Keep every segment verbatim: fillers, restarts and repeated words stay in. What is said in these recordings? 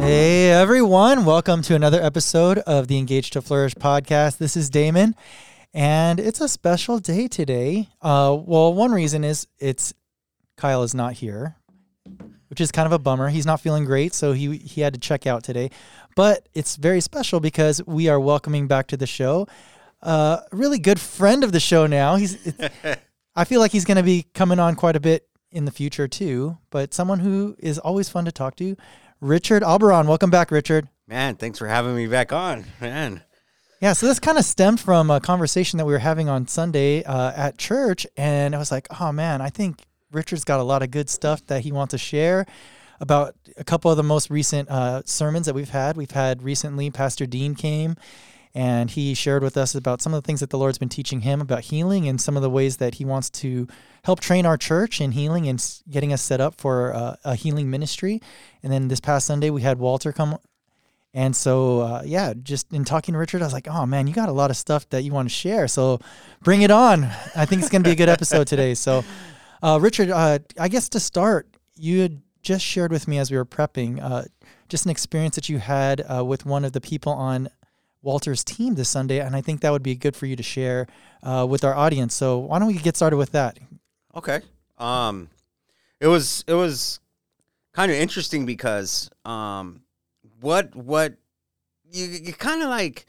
Hey everyone, welcome to another episode of the Engage to Flourish podcast. This is Damon, and it's a special day today. Uh, well, one reason is it's Kyle is not here, which is kind of a bummer. He's not feeling great, so he he had to check out today. But it's very special because we are welcoming back to the show uh, a really good friend of the show now. He's it's, I feel like he's going to be coming on quite a bit in the future too, but someone who is always fun to talk to. Richard Alberon, welcome back, Richard. Man, thanks for having me back on, man. Yeah, so this kind of stemmed from a conversation that we were having on Sunday uh, at church, and I was like, oh man, I think Richard's got a lot of good stuff that he wants to share about a couple of the most recent uh, sermons that we've had. We've had recently, Pastor Dean came, and he shared with us about some of the things that the Lord's been teaching him about healing and some of the ways that he wants to help train our church in healing and getting us set up for uh, a healing ministry. And then this past Sunday, we had Walter come. And so, uh, yeah, just in talking to Richard, I was like, oh, man, you got a lot of stuff that you want to share. So bring it on. I think it's going to be a good episode today. So, uh, Richard, uh, I guess to start, you had just shared with me as we were prepping uh, just an experience that you had uh, with one of the people on Walter's team this Sunday, and I think that would be good for you to share uh, with our audience. So why don't we get started with that? Okay. Um, it was it was kind of interesting because um, what what you you kind of like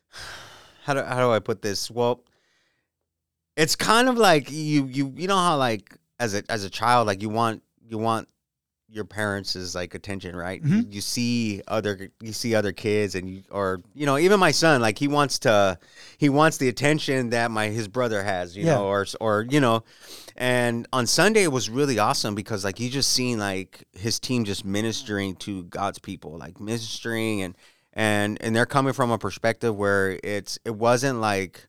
how do how do I put this? Well, it's kind of like you you you know how like as a as a child like you want you want your parents' like attention, right? Mm-hmm. You, you see other, you see other kids, and you, or you know, even my son, like he wants to, he wants the attention that my his brother has, you yeah. know, or or you know, and on Sunday it was really awesome because like you just seen like his team just ministering to God's people, like ministering, and and and they're coming from a perspective where it's it wasn't like.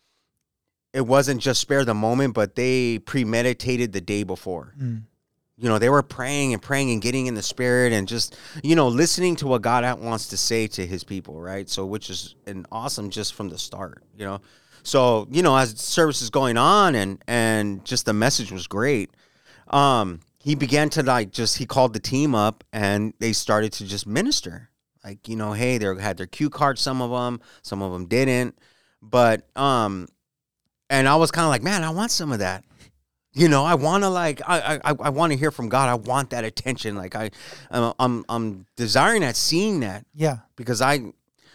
It wasn't just spare the moment, but they premeditated the day before. Mm. You know, they were praying and praying and getting in the spirit and just, you know, listening to what God wants to say to his people, right? So, which is an awesome just from the start, you know? So, you know, as service is going on and, and just the message was great, um, he began to like just, he called the team up and they started to just minister. Like, you know, hey, they had their cue cards, some of them, some of them didn't. But, um, and I was kind of like, man, I want some of that. You know, I want to like, I, I, I want to hear from God. I want that attention. Like I, I'm, I'm, I'm desiring that, seeing that. Yeah. Because I,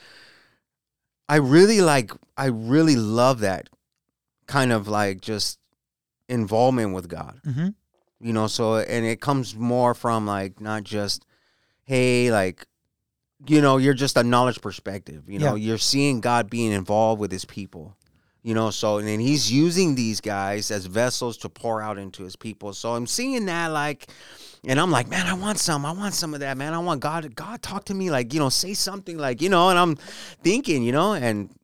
I really like, I really love that kind of like just involvement with God. Mm-hmm. You know, so, and it comes more from like, not just, hey, like, you know, you're just a knowledge perspective. You know, yeah. You're seeing God being involved with his people. You know, so, and then he's using these guys as vessels to pour out into his people. So I'm seeing that, like, and I'm like, man, I want some. I want some of that, man. I want God, God, talk to me, like, you know, say something, like, you know, and I'm thinking, you know, and,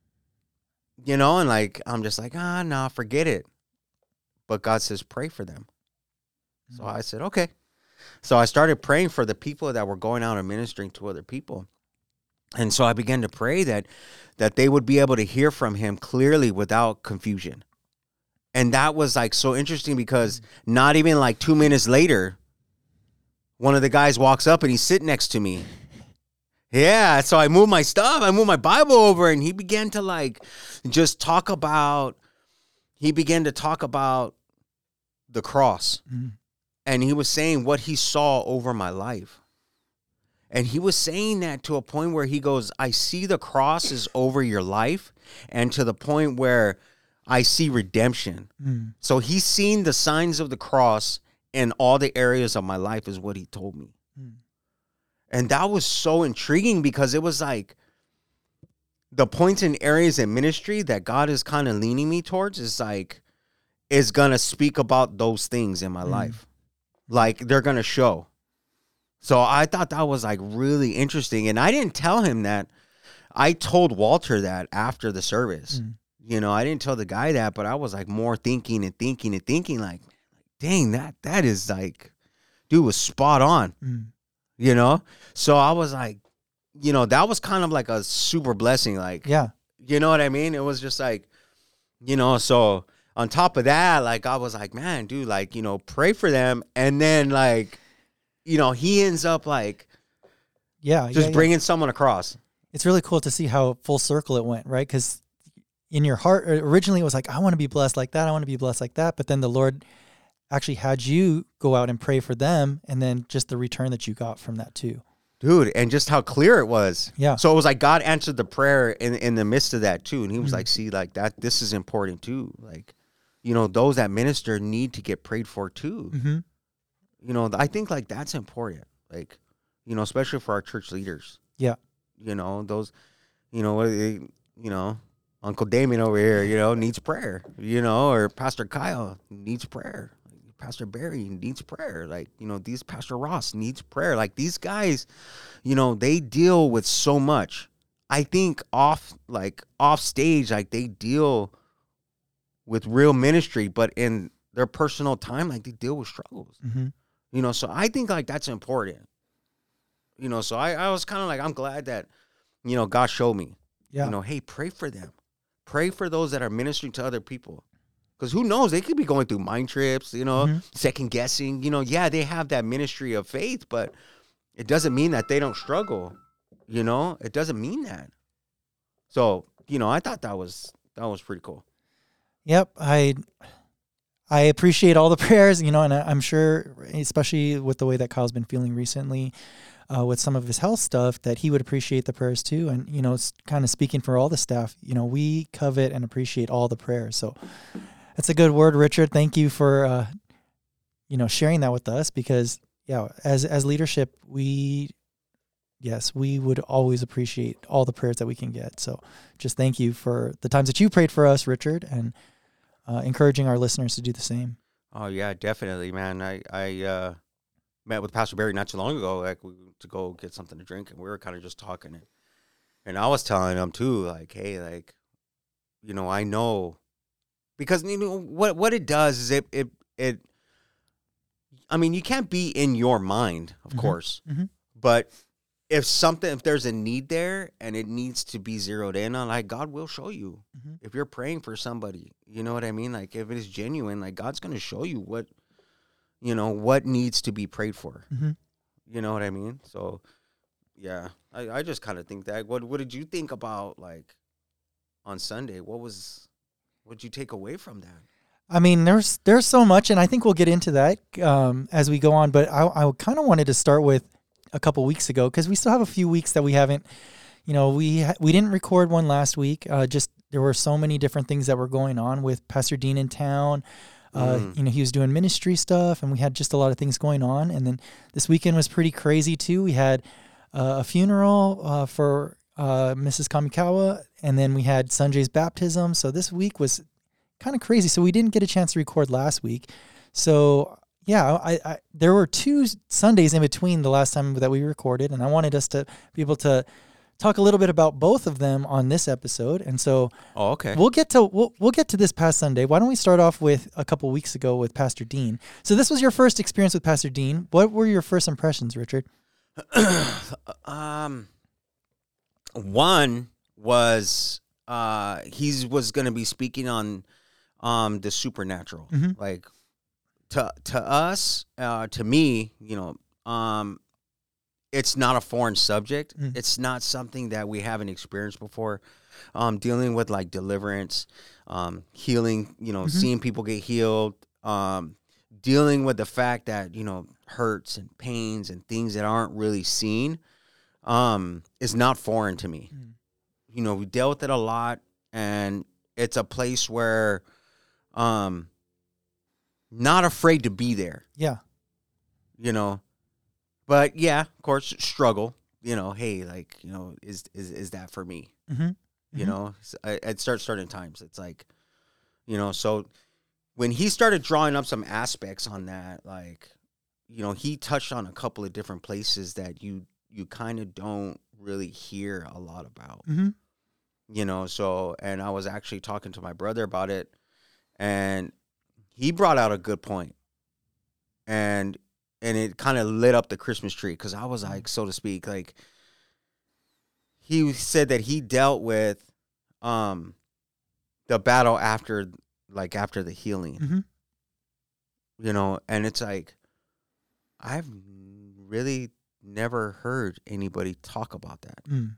you know, and like, I'm just like, ah, no, nah, forget it. But God says, pray for them. Mm-hmm. So I said, okay. So I started praying for the people that were going out and ministering to other people. And so I began to pray that that they would be able to hear from him clearly without confusion. And that was like so interesting because not even like two minutes later, one of the guys walks up and he's sitting next to me. Yeah, so I moved my stuff, I moved my Bible over, and he began to like just talk about, he began to talk about the cross. Mm. And he was saying what he saw over my life. And he was saying that to a point where he goes, I see the cross is over your life, and to the point where I see redemption. Mm. So he's seen the signs of the cross in all the areas of my life is what he told me. Mm. And that was so intriguing because it was like the points and areas in ministry that God is kind of leaning me towards is like, is going to speak about those things in my mm. life. Like they're going to show. So I thought that was like really interesting. And I didn't tell him that. I told Walter that after the service. Mm. You know, I didn't tell the guy that, but I was like more thinking and thinking and thinking like, dang, that that is like, dude was spot on. Mm. You know? So I was like, you know, that was kind of like a super blessing. Like, yeah, you know what I mean? It was just like, you know, so on top of that, like, I was like, man, dude, like, you know, pray for them. And then like, you know, he ends up like, Yeah. Just yeah, bringing yeah. someone across. It's really cool to see how full circle it went, right? Because in your heart, originally it was like, I want to be blessed like that. I want to be blessed like that. But then the Lord actually had you go out and pray for them. And then just the return that you got from that too. Dude, and just how clear it was. Yeah. So it was like God answered the prayer in, in the midst of that too. And he was Mm-hmm. like, see, like that, this is important too. Like, you know, those that minister need to get prayed for too. Mm-hmm. You know, I think like that's important. Like, you know, especially for our church leaders. Yeah. You know, those, you know, they, you know, Uncle Damien over here, you know, needs prayer, you know, or Pastor Kyle needs prayer. Pastor Barry needs prayer. Like, you know, these Pastor Ross needs prayer. Like these guys, you know, they deal with so much. I think off, like off stage, like they deal with real ministry, but in their personal time, like they deal with struggles, Mm-hmm. you know? So I think like that's important, you know? So I, I was kind of like, I'm glad that, you know, God showed me, Yeah. you know, hey, pray for them. Pray for those that are ministering to other people. Because who knows? They could be going through mind trips, you know, mm-hmm. second guessing. You know, yeah, they have that ministry of faith, but it doesn't mean that they don't struggle. You know, it doesn't mean that. So, you know, I thought that was that was pretty cool. Yep. I I appreciate all the prayers, you know, and I, I'm sure, especially with the way that Kyle's been feeling recently uh, with some of his health stuff, that he would appreciate the prayers too. And, you know, it's kind of speaking for all the staff, you know, we covet and appreciate all the prayers. So that's a good word, Richard. Thank you for, uh, you know, sharing that with us because, yeah, as as leadership, we, yes, we would always appreciate all the prayers that we can get. So just thank you for the times that you prayed for us, Richard, and uh, encouraging our listeners to do the same. Oh, yeah, definitely, man. I, I uh, met with Pastor Barry not too long ago, like we to go get something to drink, and we were kind of just talking. And, and I was telling him, too, like, hey, like, you know, I know. Because you know what what it does is it it it. I mean, you can't be in your mind, of Mm-hmm. course, Mm-hmm. but if something, if there's a need there and it needs to be zeroed in on, like God will show you. Mm-hmm. If you're praying for somebody, you know what I mean. Like if it is genuine, like God's going to show you what, you know, what needs to be prayed for. Mm-hmm. You know what I mean. So, yeah, I I just kind of think that. What what did you think about like on Sunday? What was what did you take away from that? I mean, there's there's so much, and I think we'll get into that um, as we go on. But I, I kind of wanted to start with a couple weeks ago because we still have a few weeks that we haven't. You know, we ha- we didn't record one last week. Uh, just there were so many different things that were going on with Pastor Dean in town. Uh, Mm. You know, he was doing ministry stuff, and we had just a lot of things going on. And then this weekend was pretty crazy too. We had uh, a funeral uh, for uh, Missus Kamikawa, and then we had Sanjay's baptism. So this week was kind of crazy. So we didn't get a chance to record last week. So yeah, I, I there were two Sundays in between the last time that we recorded, and I wanted us to be able to talk a little bit about both of them on this episode. And so Oh, okay. we'll get to we'll we'll get to this past Sunday. Why don't we start off with a couple weeks ago with Pastor Dean? So this was your first experience with Pastor Dean. What were your first impressions, Richard? um, one was uh he was going to be speaking on um the supernatural, Mhm. like to to us, uh, to me, you know, um, it's not a foreign subject. Mm. It's not something that we haven't experienced before. Um, dealing with like deliverance, um, healing, you know, Mhm. seeing people get healed, um, dealing with the fact that, you know, hurts and pains and things that aren't really seen, um, is not foreign to me. Mm. You know, we dealt with it a lot, and it's a place where, um, not afraid to be there, Yeah. you know, but yeah, of course, struggle, you know, hey, like, you know, is, is, is that for me? Mm-hmm. You know, S- I- at start certain times, it's like, you know, so when he started drawing up some aspects on that, like, you know, he touched on a couple of different places that you, you kind of don't really hear a lot about, Mm-hmm. you know, so, and I was actually talking to my brother about it, and he brought out a good point, and, and it kind of lit up the Christmas tree. Cause I was like, so to speak, like, he said that he dealt with, um, the battle after, like after the healing, Mm-hmm. you know, and it's like, I've really never heard anybody talk about that. Mm.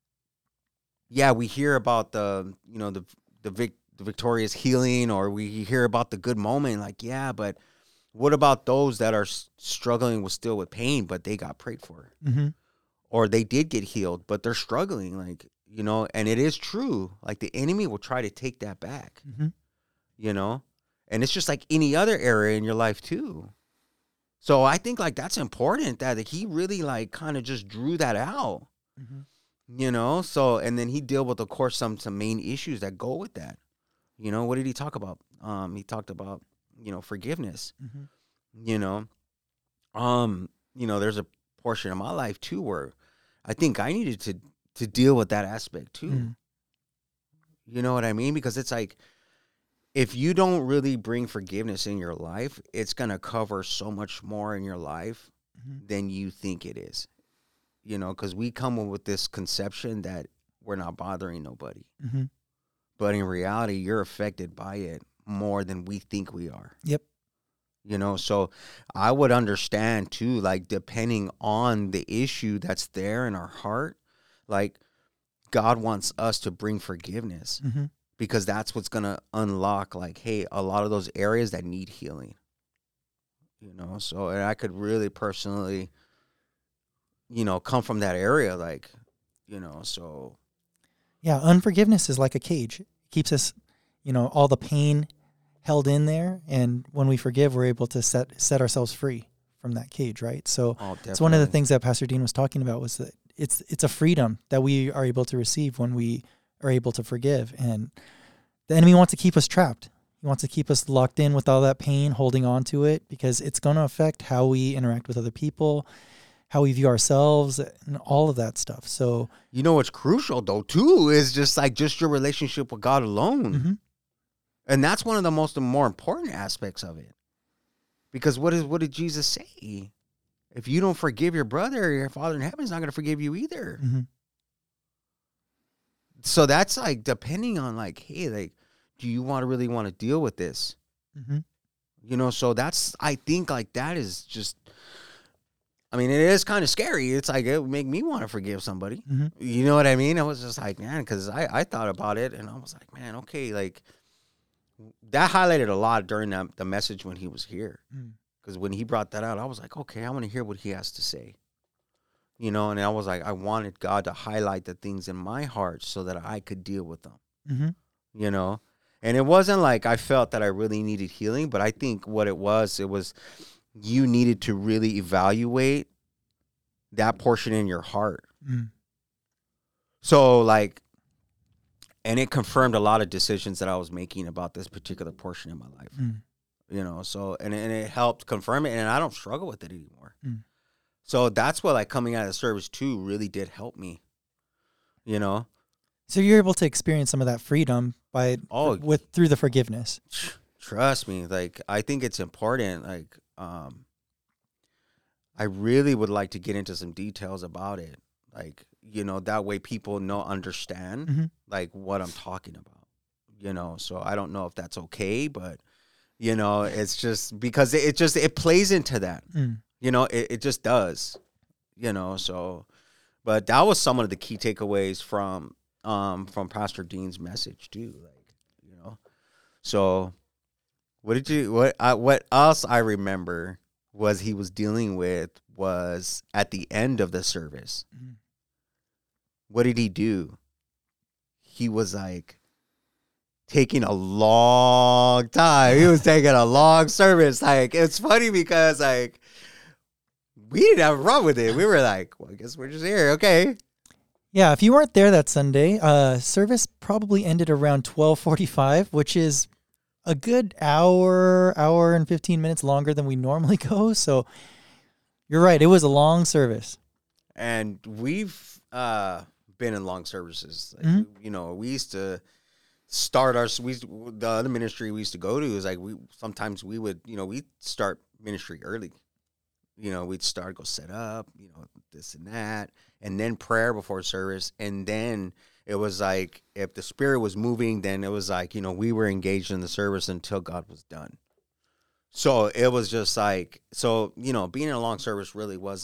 Yeah, we hear about the, you know, the the, vic, the victorious healing, or we hear about the good moment. Like, yeah, but what about those that are struggling with still with pain, but they got prayed for, mm-hmm. or they did get healed, but they're struggling, like, you know, and it is true. Like, the enemy will try to take that back, mm-hmm. you know, and it's just like any other area in your life too. So I think like that's important that he really like kind of just drew that out, mm-hmm. you know. So, and then he dealt with, of course, some some main issues that go with that. You know, what did he talk about? Um, he talked about, you know, forgiveness. Mm-hmm. You know, um, you know, there's a portion of my life too where I think I needed to to deal with that aspect too. Mm. You know what I mean? Because it's like, if you don't really bring forgiveness in your life, it's going to cover so much more in your life mm-hmm. than you think it is. You know, because we come up with this conception that we're not bothering nobody. Mm-hmm. But in reality, you're affected by it more than we think we are. Yep. You know, so I would understand too, like, depending on the issue that's there in our heart, like, God wants us to bring forgiveness. Mm-hmm. Because that's what's going to unlock, like, hey, a lot of those areas that need healing, you know? So, and I could really personally, you know, come from that area, like, you know, so. Yeah, unforgiveness is like a cage. It keeps us, you know, all the pain held in there. And when we forgive, we're able to set set ourselves free from that cage, right? So Oh, it's one of the things that Pastor Dean was talking about was that it's it's a freedom that we are able to receive when we are able to forgive. And the enemy wants to keep us trapped. He wants to keep us locked in with all that pain, holding on to it, because it's going to affect how we interact with other people, how we view ourselves, and all of that stuff. So, you know, what's crucial though, too, is just like just your relationship with God alone. Mm-hmm. And that's one of the most more important aspects of it. Because what is, what did Jesus say? If you don't forgive your brother, your Father in heaven is not going to forgive you either. Mm-hmm. So that's like, depending on like, hey, like, do you want to really want to deal with this? Mm-hmm. You know, so that's, I think like that is just, I mean, it is kind of scary. It's like, it would make me want to forgive somebody. Mm-hmm. You know what I mean? I was just like, man, because I, I thought about it and I was like, man, okay, like that highlighted a lot during that, the message when he was here. Because mm. when he brought that out, I was like, okay, I want to hear what he has to say. You know, and I was like, I wanted God to highlight the things in my heart so that I could deal with them. Mm-hmm. You know? And it wasn't like I felt that I really needed healing, but I think what it was, it was you needed to really evaluate that portion in your heart. Mm. So, like, and it confirmed a lot of decisions that I was making about this particular portion in my life. Mm. You know, so, and, and it helped confirm it, and I don't struggle with it anymore. Mm. So that's what, like, coming out of the service, too, really did help me, you know? So you're able to experience some of that freedom by oh, with through the forgiveness. Trust me, like I think it's important. Like, um, I really would like to get into some details about it. Like, you know, that way people know understand mm-hmm. like what I'm talking about. You know, so I don't know if that's okay, but you know, it's just because it, it just it plays into that. Mm. You know, it, it just does. You know, so but that was some of the key takeaways from. Um, from Pastor Dean's message too, like, you know. So, what did you what I, what else I remember was he was dealing with was at the end of the service. Mm-hmm. What did he do? He was like taking a long time. He was taking a long service. Like, it's funny because like we didn't have a problem with it. We were like, well, I guess we're just here, okay. Yeah, if you weren't there that Sunday, uh, service probably ended around twelve forty-five, which is a good hour, hour and fifteen minutes longer than we normally go. So you're right. It was a long service. And we've uh, been in long services. Like, mm-hmm. You know, we used to start our, we used to, the other ministry we used to go to is like, we sometimes we would, you know, we'd start ministry early. You know, we'd start, go set up, you know, this and that, and then prayer before service. And then it was like, if the Spirit was moving, then it was like, you know, we were engaged in the service until God was done. So it was just like, so, you know, being in a long service really wasn't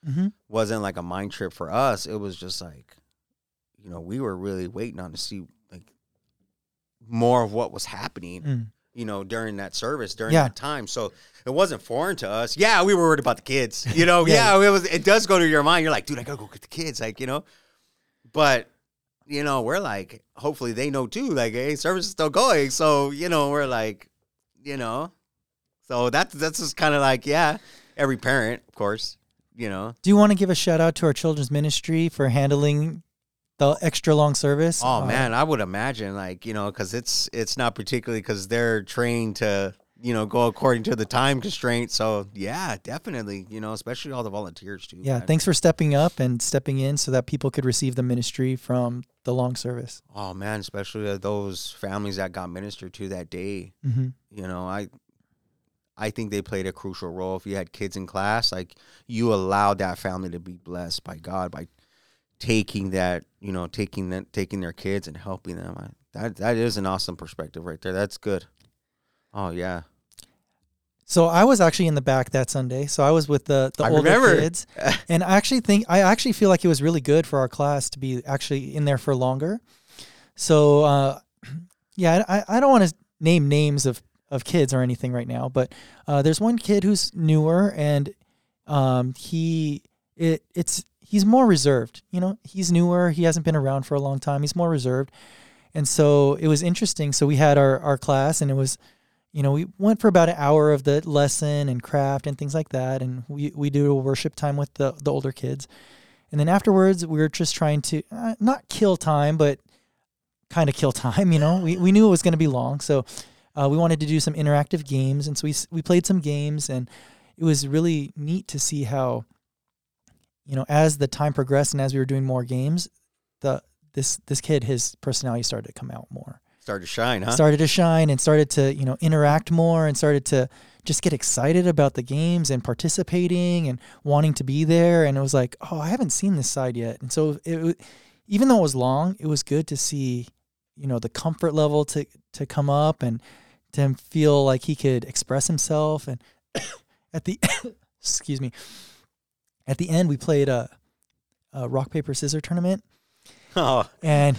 mm-hmm. wasn't like a mind trip for us. It was just like, you know, we were really waiting on to see like more of what was happening, mm. you know, during that service, during yeah. that time. So it wasn't foreign to us. Yeah, we were worried about the kids, you know. yeah, yeah, it was. It does go to your mind. You're like, dude, I gotta go get the kids, like, you know. But you know, we're like, hopefully they know too. Like, hey, service is still going. So you know, we're like, you know, so that's that's just kind of like, yeah, every parent, of course, you know. Do you want to give a shout out to our children's ministry for handling the extra long service? Oh uh, man, I would imagine, like, you know, because it's it's not particularly because they're trained to, you know, go according to the time constraint. So yeah, definitely, you know, especially all the volunteers too. Yeah, man. Thanks for stepping up and stepping in so that people could receive the ministry from the long service. Oh man, especially those families that got ministered to that day. Mm-hmm. You know, I I think they played a crucial role. If you had kids in class, like, you allowed that family to be blessed by God by taking that, you know, taking that, taking their kids and helping them. I, that that is an awesome perspective right there. That's good. Oh yeah. So I was actually in the back that Sunday. So I was with the the I older remember. kids, and I actually think I actually feel like it was really good for our class to be actually in there for longer. So uh, yeah, I I don't want to name names of. of kids or anything right now, but uh, there's one kid who's newer, and um, he it it's he's more reserved. You know, he's newer. He hasn't been around for a long time. He's more reserved, and so it was interesting. So we had our our class, and it was, you know, we went for about an hour of the lesson and craft and things like that, and we we do a worship time with the the older kids, and then afterwards we were just trying to uh, not kill time, but kind of kill time. You know, we we knew it was going to be long, so. Uh, we wanted to do some interactive games, and so we we played some games, and it was really neat to see how, you know, as the time progressed and as we were doing more games, the this this kid, his personality started to come out more. Started to shine, huh? Started to shine and started to, you know, interact more and started to just get excited about the games and participating and wanting to be there. And it was like, oh, I haven't seen this side yet. And so it, even though it was long, it was good to see, you know, the comfort level to to come up and to him feel like he could express himself. And at the excuse me, at the end we played a, a rock paper scissors tournament. Oh, and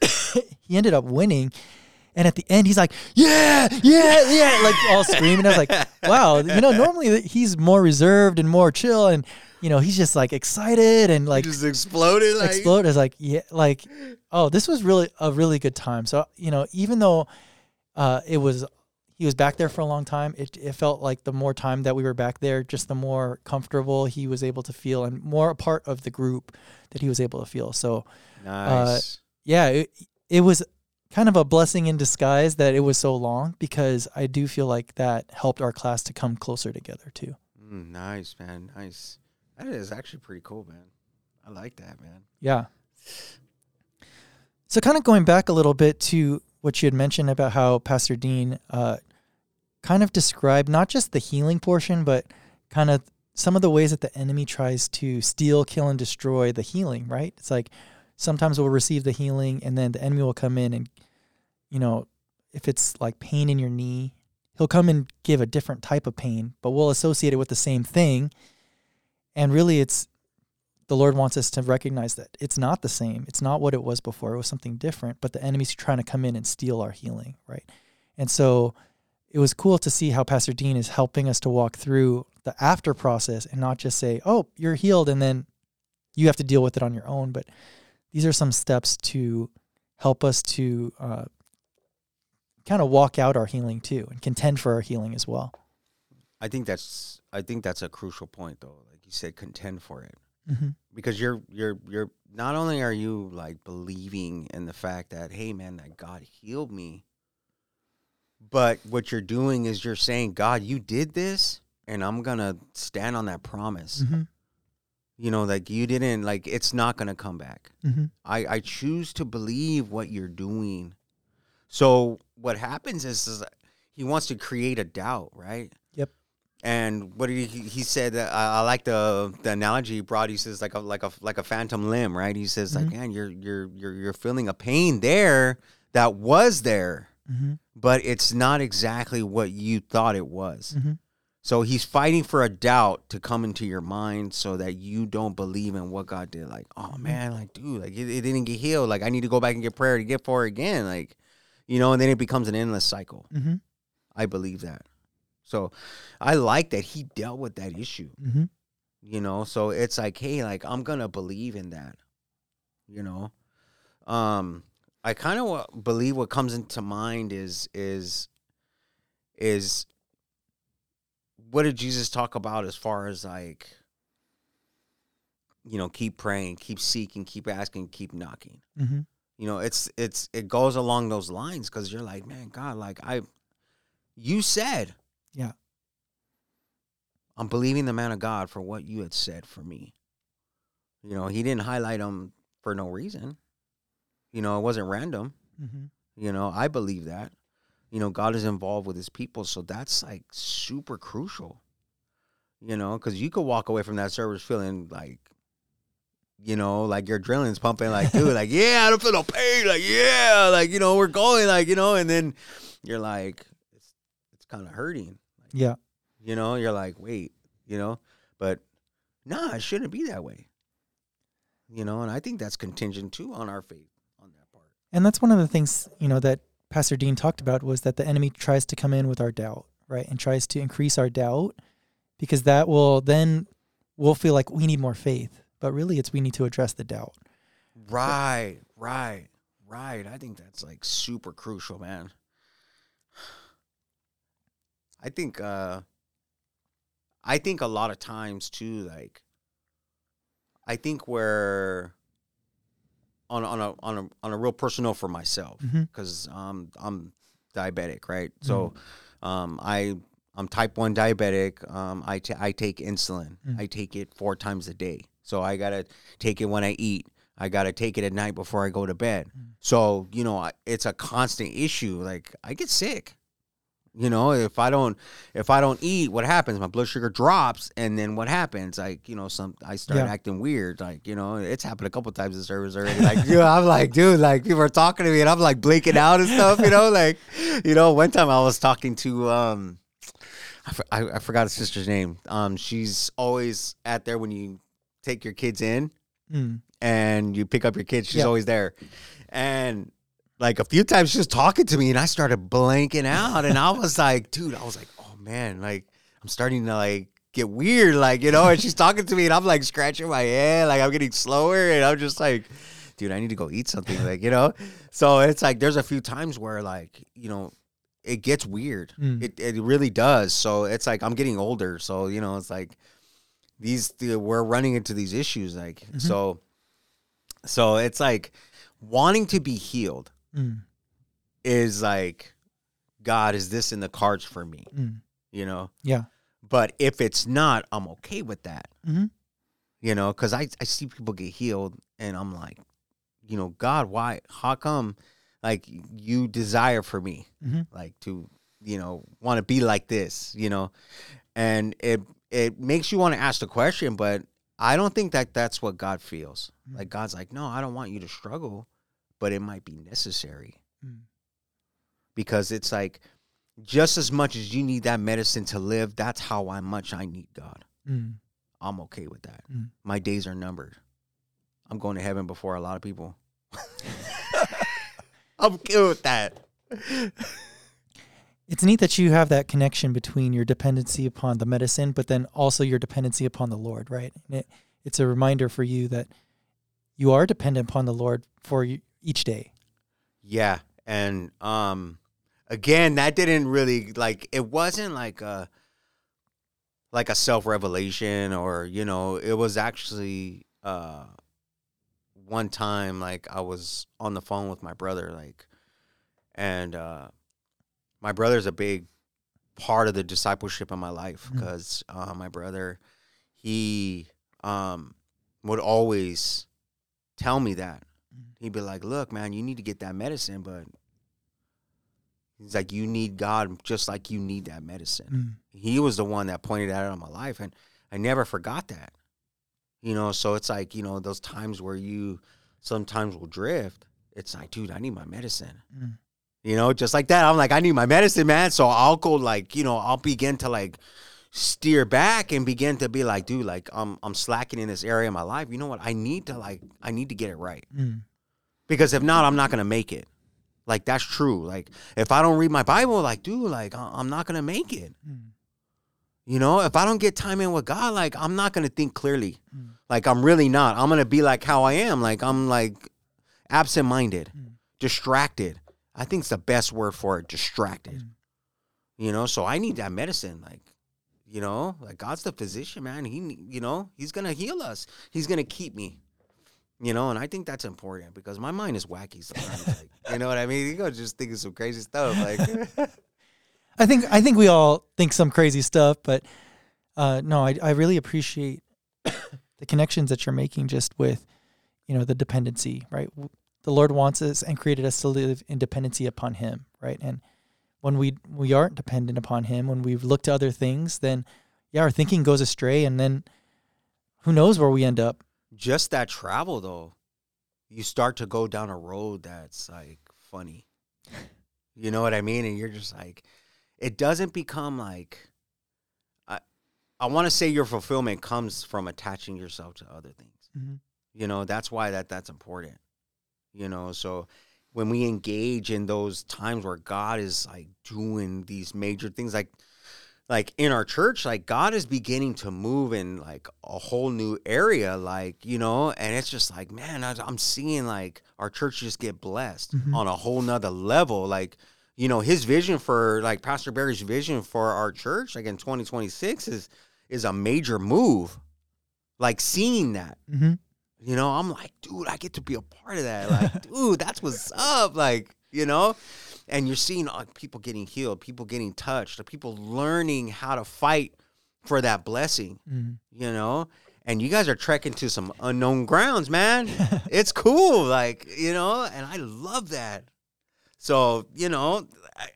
he ended up winning. And at the end he's like, yeah, yeah, yeah, like all screaming. I was like, wow, you know, normally he's more reserved and more chill, and you know, he's just like excited and like he just exploded. Like exploded. I was like, yeah, like, oh, this was really a really good time. So, you know, even though uh, it was. He was back there for a long time. It it felt like the more time that we were back there, just the more comfortable he was able to feel and more a part of the group that he was able to feel. So, nice. Uh, yeah, it, it was kind of a blessing in disguise that it was so long, because I do feel like that helped our class to come closer together too. Mm, nice, man. Nice. That is actually pretty cool, man. I like that, man. Yeah. So kind of going back a little bit to what you had mentioned about how Pastor Dean uh, kind of described not just the healing portion, but kind of some of the ways that the enemy tries to steal, kill, and destroy the healing, right? It's like sometimes we'll receive the healing and then the enemy will come in and, you know, if it's like pain in your knee, he'll come and give a different type of pain, but we'll associate it with the same thing. And really it's, the Lord wants us to recognize that it's not the same. It's not what it was before. It was something different, but the enemy's trying to come in and steal our healing, right? And so it was cool to see how Pastor Dean is helping us to walk through the after process and not just say, oh, you're healed, and then you have to deal with it on your own. But these are some steps to help us to uh, kind of walk out our healing too and contend for our healing as well. I think that's, I think that's a crucial point though. Like you said, contend for it. Mm-hmm. Because you're you're you're not only are you like believing in the fact that, hey man, that God healed me, but what you're doing is you're saying, God, you did this, and I'm gonna stand on that promise. Mm-hmm. You know, like you didn't, like it's not gonna come back. Mm-hmm. I I choose to believe what you're doing. So what happens is, is he wants to create a doubt, right? Yep. And what did he, he said that I, I like the the analogy he brought. He says like a like a like a phantom limb, right? He says mm-hmm. like, man, you're you're you're you're feeling a pain there that was there, mm-hmm. but it's not exactly what you thought it was. Mm-hmm. So he's fighting for a doubt to come into your mind so that you don't believe in what God did. Like, oh man, like, dude, like it, it didn't get healed. Like, I need to go back and get prayer to get for it again. Like, you know, and then it becomes an endless cycle. Mm-hmm. I believe that. So I like that he dealt with that issue, mm-hmm. you know? So it's like, hey, like, I'm going to believe in that, you know? Um, I kind of believe what comes into mind is, is, is, what did Jesus talk about as far as like, you know, keep praying, keep seeking, keep asking, keep knocking. Mm-hmm. You know, it's, it's, it goes along those lines because you're like, man, God, like I, you said, yeah, I'm believing the man of God for what you had said for me. You know, he didn't highlight him for no reason. You know, it wasn't random. Mm-hmm. You know, I believe that. You know, God is involved with his people, so that's like super crucial. You know, because you could walk away from that service feeling like, you know, like your adrenaline's pumping, like, dude, like, yeah, I don't feel no pain, like, yeah, like, you know, we're going, like, you know, and then you're like, it's it's kind of hurting. Like, yeah. You know, you're like, wait, you know, but nah, it shouldn't be that way. You know, and I think that's contingent too on our faith on that part. And that's one of the things, you know, that Pastor Dean talked about was that the enemy tries to come in with our doubt, right? And tries to increase our doubt because that will then we'll feel like we need more faith, but really it's we need to address the doubt. Right, right, right. I think that's like super crucial, man. I think, uh, I think a lot of times too, like, I think we're on on a on a on a real personal for myself because mm-hmm. um I'm diabetic, right? Mm-hmm. So, um I I'm type one diabetic. Um I t- I take insulin. Mm-hmm. I take it four times a day. So I gotta take it when I eat. I gotta take it at night before I go to bed. Mm-hmm. So you know it's a constant issue. Like I get sick. You know, if I don't, if I don't eat, what happens? My blood sugar drops, and then what happens? Like, you know, some I start yeah. acting weird. Like, you know, it's happened a couple of times in service already. Like, you know, I'm like, dude, like people are talking to me, and I'm like blinking out and stuff. You know, like, you know, one time I was talking to, um, I, I, I forgot his sister's name. Um, she's always at there when you take your kids in, mm. and you pick up your kids. She's yeah. always there, and. Like a few times she was talking to me and I started blanking out and I was like, dude, I was like, oh man, like I'm starting to like get weird, like, you know, and she's talking to me and I'm like scratching my head, like I'm getting slower and I'm just like, dude, I need to go eat something, like, you know? So it's like, there's a few times where like, you know, it gets weird. Mm. It it really does. So it's like, I'm getting older. So, you know, it's like these, the, we're running into these issues. Like, mm-hmm. so, so it's like wanting to be healed. Mm. Is like, God, is this in the cards for me? Mm. You know? Yeah. But if it's not, I'm okay with that. Mm-hmm. You know, because I, I see people get healed and I'm like, you know, God, why? How come, like, you desire for me, mm-hmm. like, to, you know, want to be like this, you know? And it it makes you want to ask the question, but I don't think that that's what God feels. Mm-hmm. Like, God's like, no, I don't want you to struggle. But it might be necessary mm. because it's like just as much as you need that medicine to live, that's how much I need God. Mm. I'm okay with that. Mm. My days are numbered. I'm going to heaven before a lot of people. I'm good with that. It's neat that you have that connection between your dependency upon the medicine, but then also your dependency upon the Lord, right? And it, it's a reminder for you that you are dependent upon the Lord for you. Each day. Yeah. And um again, that didn't really like it wasn't like a like a self-revelation or, you know, it was actually uh one time like I was on the phone with my brother, like, and uh my brother's a big part of the discipleship of my life because mm-hmm. uh my brother, he um would always tell me that. He'd be like, look, man, you need to get that medicine, but he's like, you need God just like you need that medicine. Mm. He was the one that pointed that out in my life, and I never forgot that. You know, so it's like, you know, those times where you sometimes will drift, it's like, dude, I need my medicine. Mm. You know, just like that. I'm like, I need my medicine, man. So I'll go like, you know, I'll begin to like steer back and begin to be like, dude, like I'm I'm slacking in this area of my life. You know what? I need to like I need to get it right. Mm. Because if not, I'm not gonna make it. Like that's true. Like if I don't read my Bible, like dude, like I'm not gonna make it. Mm. You know, if I don't get time in with God, like I'm not gonna think clearly. Mm. Like I'm really not. I'm gonna be like how I am. Like I'm like absent-minded, mm. distracted. I think it's the best word for it, distracted. Mm. You know, so I need that medicine. Like, you know, like God's the physician, man. He, you know, he's going to heal us. He's going to keep me, you know, and I think that's important because my mind is wacky sometimes. Like, you know what I mean? You go just thinking some crazy stuff. Like, I think, I think we all think some crazy stuff, but uh, no, I, I really appreciate the connections that you're making just with, you know, the dependency, right? The Lord wants us and created us to live in dependency upon him, right? And when we we aren't dependent upon him, when we look to other things, then, yeah, our thinking goes astray, and then who knows where we end up. Just that travel, though, you start to go down a road that's, like, funny. You know what I mean? And you're just like, it doesn't become like, I, I want to say your fulfillment comes from attaching yourself to other things. Mm-hmm. You know, that's why that that's important. You know, so when we engage in those times where God is like doing these major things, like like in our church, like God is beginning to move in like a whole new area, like, you know, and it's just like, man, I, I'm seeing like our church just get blessed mm-hmm. on a whole nother level. Like, you know, his vision for like Pastor Barry's vision for our church, like in twenty twenty-six is, is a major move. Like seeing that. Mm-hmm. You know, I'm like, dude, I get to be a part of that. Like, dude, that's what's up. Like, you know, and you're seeing uh, people getting healed, people getting touched, people learning how to fight for that blessing, mm-hmm. you know, and you guys are trekking to some unknown grounds, man. It's cool. Like, you know, and I love that. So, you know, I,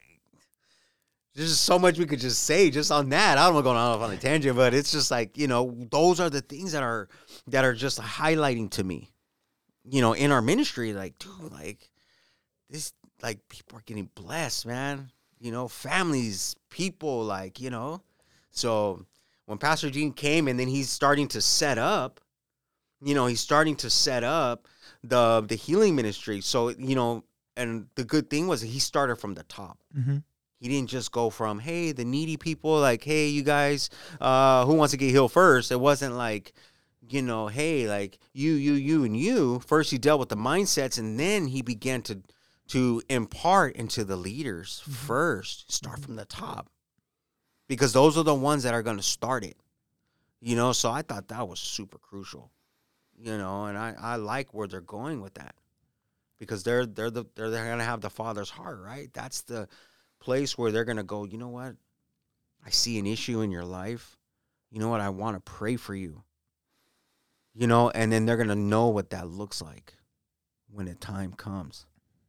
there's just so much we could just say just on that. I don't want to go off on a tangent, but it's just like, you know, those are the things that are that are just highlighting to me, you know, in our ministry. Like, dude, like this, like people are getting blessed, man. You know, families, people, like, you know. So when Pastor Dean came and then he's starting to set up, you know, he's starting to set up the the healing ministry. So, you know, and the good thing was he started from the top. Mm-hmm. He didn't just go from, hey, the needy people, like, hey, you guys, uh, who wants to get healed first? It wasn't like, you know, hey, like, you, you, you, and you. First, he dealt with the mindsets, and then he began to to impart into the leaders mm-hmm. first. Start from the top. Because those are the ones that are going to start it. You know, so I thought that was super crucial. You know, and I, I like where they're going with that. Because they're they're the they're, they're going to have the Father's heart, right? That's the place where they're going to go, you know what? I see an issue in your life. You know what? I want to pray for you. You know, and then they're going to know what that looks like when the time comes.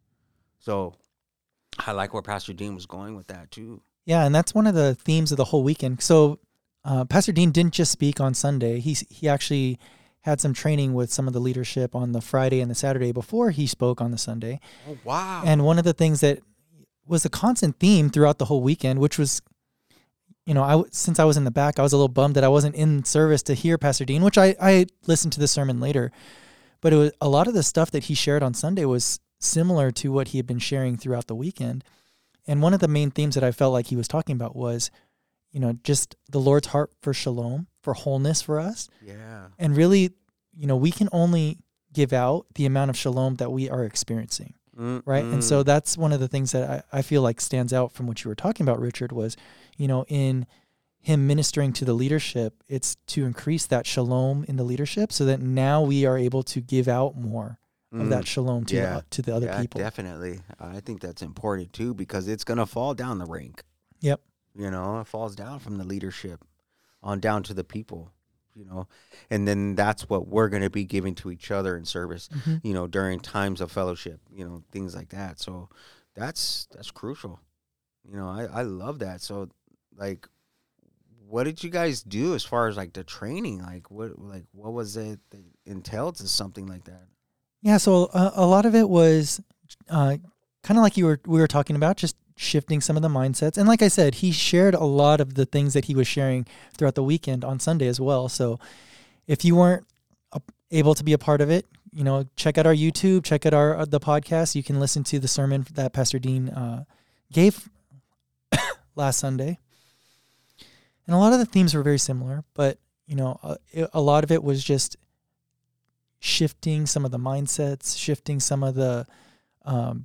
So I like where Pastor Dean was going with that too. Yeah, and that's one of the themes of the whole weekend. So uh, Pastor Dean didn't just speak on Sunday. He, he actually had some training with some of the leadership on the Friday and the Saturday before he spoke on the Sunday. Oh, wow. And one of the things that was a constant theme throughout the whole weekend, which was, you know, I since I was in the back, I was a little bummed that I wasn't in service to hear Pastor Dean, which I, I listened to the sermon later. But it was a lot of the stuff that he shared on Sunday was similar to what he had been sharing throughout the weekend. And one of the main themes that I felt like he was talking about was, you know, just the Lord's heart for shalom, for wholeness for us. Yeah. And really, you know, we can only give out the amount of shalom that we are experiencing. Mm-mm. Right. And so that's one of the things that I, I feel like stands out from what you were talking about, Richard, was, you know, in him ministering to the leadership, it's to increase that shalom in the leadership so that now we are able to give out more mm. of that shalom to, yeah. the, to the other yeah, people. Definitely. I think that's important too, because it's going to fall down the rank. Yep. You know, it falls down from the leadership on down to the people. You know, and then that's what we're going to be giving to each other in service, mm-hmm. you know, during times of fellowship, you know, things like that. So that's, that's crucial. You know, I, I love that. So like, what did you guys do as far as like the training? Like what, like what was it that entailed to something like that? Yeah. So uh, a lot of it was uh, kind of like you were, we were talking about, just shifting some of the mindsets. And like I said, he shared a lot of the things that he was sharing throughout the weekend on Sunday as well. So if you weren't able to be a part of it, you know, check out our YouTube, check out our the podcast. You can listen to the sermon that Pastor Dean uh, gave last Sunday. And a lot of the themes were very similar, but, you know, uh, it, a lot of it was just shifting some of the mindsets, shifting some of the um,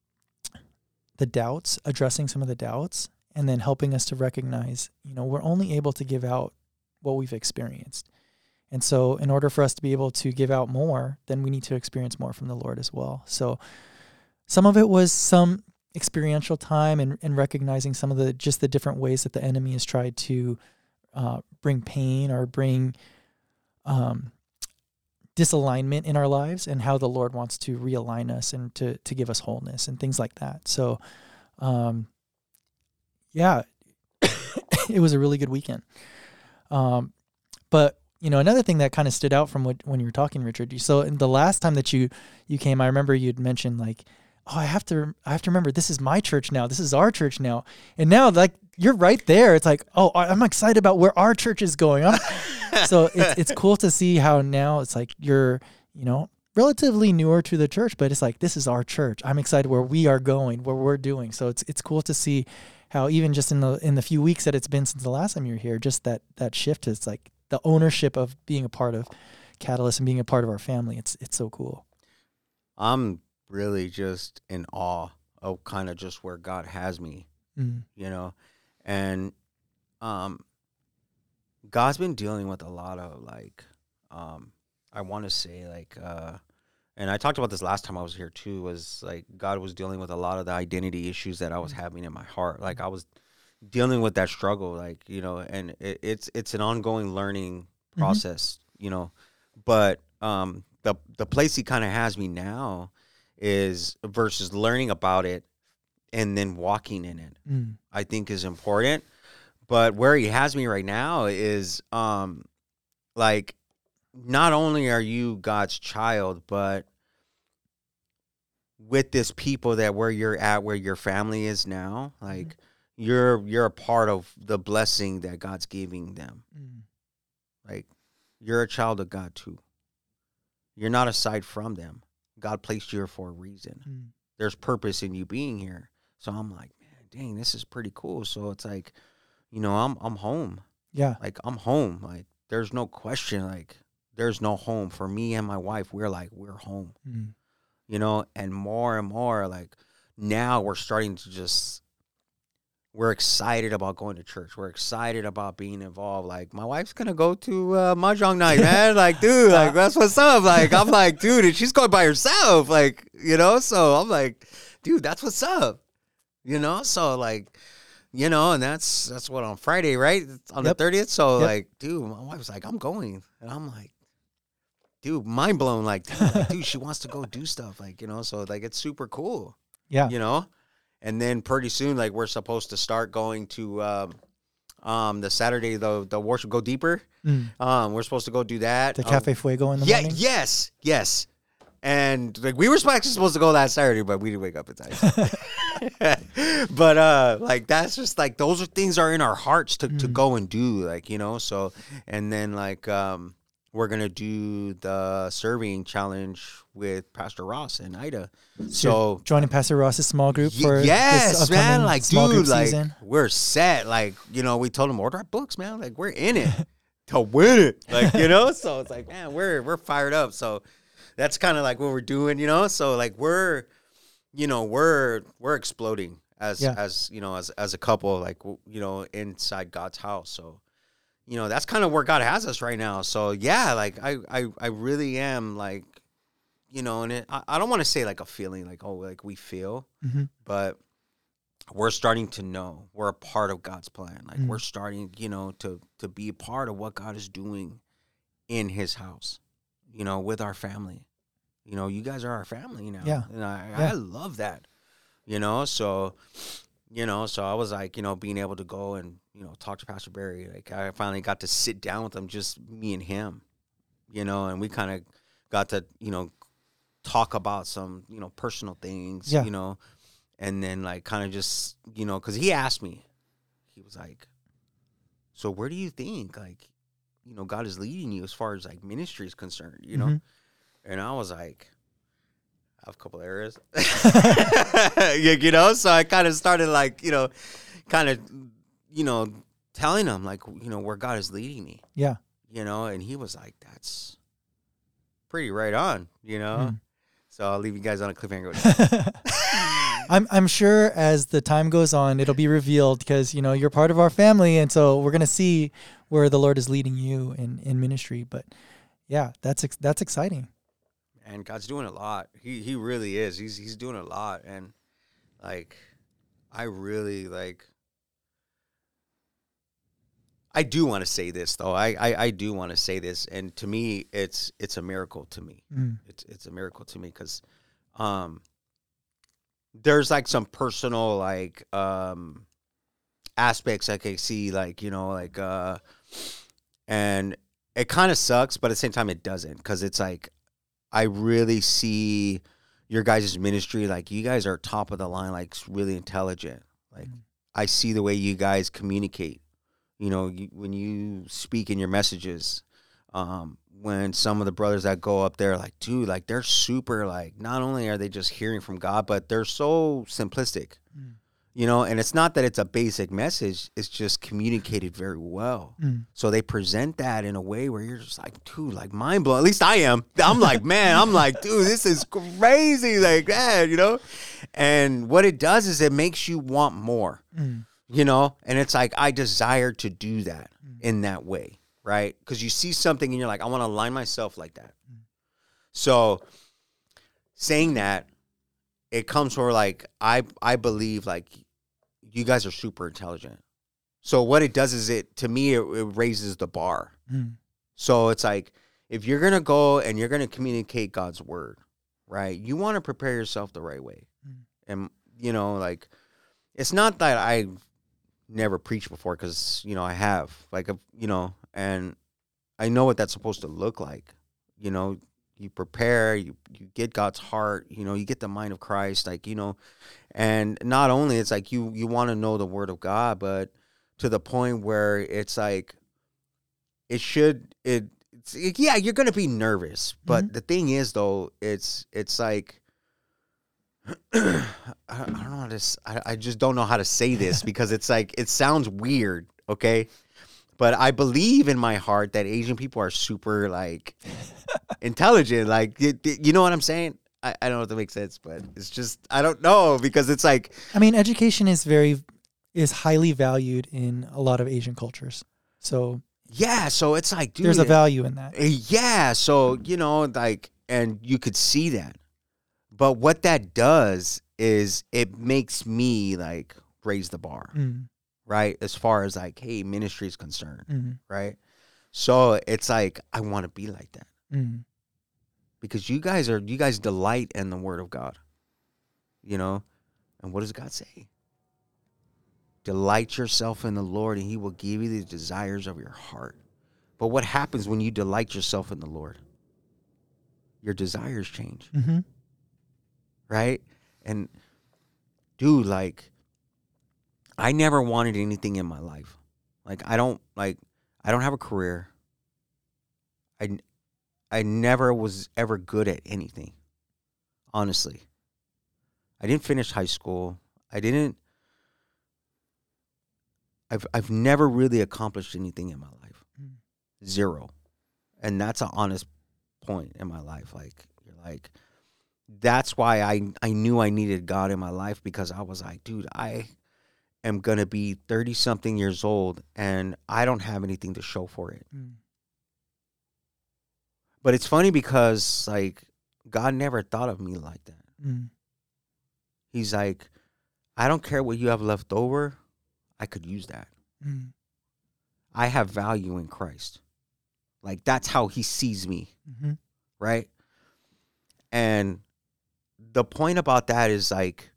the doubts, addressing some of the doubts, and then helping us to recognize, you know, we're only able to give out what we've experienced. And so in order for us to be able to give out more, then we need to experience more from the Lord as well. So some of it was some experiential time and, and recognizing some of the, just the different ways that the enemy has tried to uh, bring pain or bring um, disalignment in our lives, and how the Lord wants to realign us and to, to give us wholeness and things like that. So, um, yeah, it was a really good weekend. Um, but you know, another thing that kind of stood out from what, when you were talking, Richard, you, so in the last time that you, you came, I remember you'd mentioned like, oh, I have to, I have to remember this is my church now. This is our church now. And now like, you're right there. It's like, oh, I'm excited about where our church is going. So it's, it's cool to see how now it's like, you're, you know, relatively newer to the church, but it's like, this is our church. I'm excited where we are going, where we're doing. So it's, it's cool to see how even just in the, in the few weeks that it's been since the last time you were here, just that, that shift is like, the ownership of being a part of Catalyst and being a part of our family. It's it's so cool. I'm really just in awe of kind of just where God has me, mm. you know, and um, God's been dealing with a lot of like, um, I want to say like, uh, and I talked about this last time I was here too, was like God was dealing with a lot of the identity issues that I was having in my heart. Like I was dealing with that struggle, like, you know, and it, it's it's an ongoing learning process, mm-hmm. you know, but um, the the place he kind of has me now is versus learning about it and then walking in it, mm. I think is important. But where he has me right now is um, like, not only are you God's child, but with this people that where you're at, where your family is now, like, mm-hmm. You're you're a part of the blessing that God's giving them. Mm. Like, you're a child of God too. You're not aside from them. God placed you here for a reason. Mm. There's purpose in you being here. So I'm like, man, dang, this is pretty cool. So it's like, you know, I'm I'm home. Yeah. Like, I'm home. Like, there's no question. Like, there's no home for me and my wife. We're like, we're home. Mm. You know, and more and more, like, now we're starting to just. We're excited about going to church. We're excited about being involved. Like, my wife's going to go to uh, Mahjong night, man. Like, dude, like, that's what's up. Like, I'm like, dude, and she's going by herself. Like, you know, so I'm like, dude, that's what's up. You know, so, like, you know, and that's that's what, on Friday, right? On yep. the thirtieth. So, yep. like, dude, my wife's like, I'm going. And I'm like, dude, mind blown. Like, dude, like, dude, she wants to go do stuff. Like, you know, so, like, it's super cool. Yeah. You know? And then pretty soon, like, we're supposed to start going to um, um, the Saturday, the the worship Go Deeper. Mm. Um, we're supposed to go do that. The Cafe um, Fuego in the yeah, morning? Yes, yes. And, like, we were actually supposed to go that Saturday, but we didn't wake up in time. But, uh, like, that's just, like, those are things are in our hearts to, mm. to go and do, like, you know. So, and then, like, um, we're going to do the serving challenge with Pastor Ross and Ida. So, so joining Pastor Ross's small group for yes, this man, like, dude, like, season. We're set. Like, you know, we told him, order our books, man. Like, we're in it to win it. Like, you know, so it's like, man, we're we're fired up. So that's kind of like what we're doing, you know. So, like, we're, you know, we're we're exploding as yeah. as you know as as a couple, like, you know, inside God's house. So, you know, that's kind of where God has us right now. So, yeah, like, I, I, I really am, like, you know, and it, I, I don't want to say, like, a feeling, like, oh, like, we feel, mm-hmm. but we're starting to know we're a part of God's plan. Like, mm-hmm. we're starting, you know, to, to be a part of what God is doing in his house, you know, with our family. You know, you guys are our family now. Yeah. And I, yeah. I love that, you know, so... You know, so I was like, you know, being able to go and, you know, talk to Pastor Barry. Like, I finally got to sit down with him, just me and him, you know, and we kind of got to, you know, talk about some, you know, personal things, yeah. you know, And then like kind of just, you know, because he asked me, he was like, so where do you think like, you know, God is leading you as far as like ministry is concerned, you know? Mm-hmm. And I was like, I have a couple areas, you know? So I kind of started like, you know, kind of, you know, telling him like, you know, where God is leading me. Yeah. You know, and he was like, that's pretty right on, you know? Mm. So I'll leave you guys on a cliffhanger with that. I'm I'm sure as the time goes on, it'll be revealed because, you know, you're part of our family. And so we're going to see where the Lord is leading you in, in ministry. But yeah, that's ex- that's exciting. And God's doing a lot. He he really is. He's he's doing a lot. And like, I really like, I do want to say this though. I, I, I do want to say this. And to me, it's, it's a miracle to me. Mm. It's, it's a miracle to me. Cause, um, there's like some personal like um aspects I can see, like, you know, like uh and it kind of sucks, but at the same time it doesn't, because it's like I really see your guys' ministry, like you guys are top of the line, like really intelligent. Like mm. I see the way you guys communicate, you know, you, when you speak in your messages, um when some of the brothers that go up there, like, dude, like they're super, like, not only are they just hearing from God, but they're so simplistic, mm. you know, and it's not that it's a basic message. It's just communicated very well. Mm. So they present that in a way where you're just like, dude, like mind blown. At least I am. I'm like, man, I'm like, dude, this is crazy. Like that, you know, and what it does is it makes you want more, mm. you know, and it's like, I desire to do that mm. in that way. Right? Because you see something and you're like, I want to align myself like that. Mm. So saying that, it comes from like, I I believe like you guys are super intelligent. So what it does is it, to me, it, it raises the bar. Mm. So it's like, if you're going to go and you're going to communicate God's word, right? You want to prepare yourself the right way. Mm. And, you know, like, it's not that I never preached before, because, you know, I have, like, a, you know, and I know what that's supposed to look like. You know, you prepare, you, you get God's heart, you know, you get the mind of Christ, like, you know, and not only it's like you, you want to know the word of God, but to the point where it's like, it should, it, it's, it yeah, you're going to be nervous. But mm-hmm. the thing is though, it's, it's like, I, I don't know how to, I, I just don't know how to say this, because it's like, it sounds weird. Okay. But I believe in my heart that Asian people are super, like, intelligent. Like, you, you know what I'm saying? I, I don't know if that makes sense, but it's just, I don't know, because it's like, I mean, education is very, is highly valued in a lot of Asian cultures. So yeah, so it's like, dude, there's a value in that. Yeah, so, you know, like, and you could see that. But what that does is it makes me, like, raise the bar. Mm. Right? As far as like, hey, ministry is concerned. Mm-hmm. Right? So it's like, I want to be like that. Mm-hmm. Because you guys are, you guys delight in the word of God. You know? And what does God say? Delight yourself in the Lord and he will give you the desires of your heart. But what happens when you delight yourself in the Lord? Your desires change. Mm-hmm. Right? And dude, like, I never wanted anything in my life. Like, I don't, like, I don't have a career. I, I never was ever good at anything, honestly. I didn't finish high school. I didn't, I've, I've never really accomplished anything in my life. Mm. Zero. And that's an honest point in my life. Like, you're like, that's why I, I knew I needed God in my life, because I was like, dude, I am going to be thirty something years old and I don't have anything to show for it. Mm. But it's funny because, like, God never thought of me like that. Mm. He's like, I don't care what you have left over. I could use that. Mm. I have value in Christ. Like, that's how he sees me. Mm-hmm. Right? And the point about that is, like,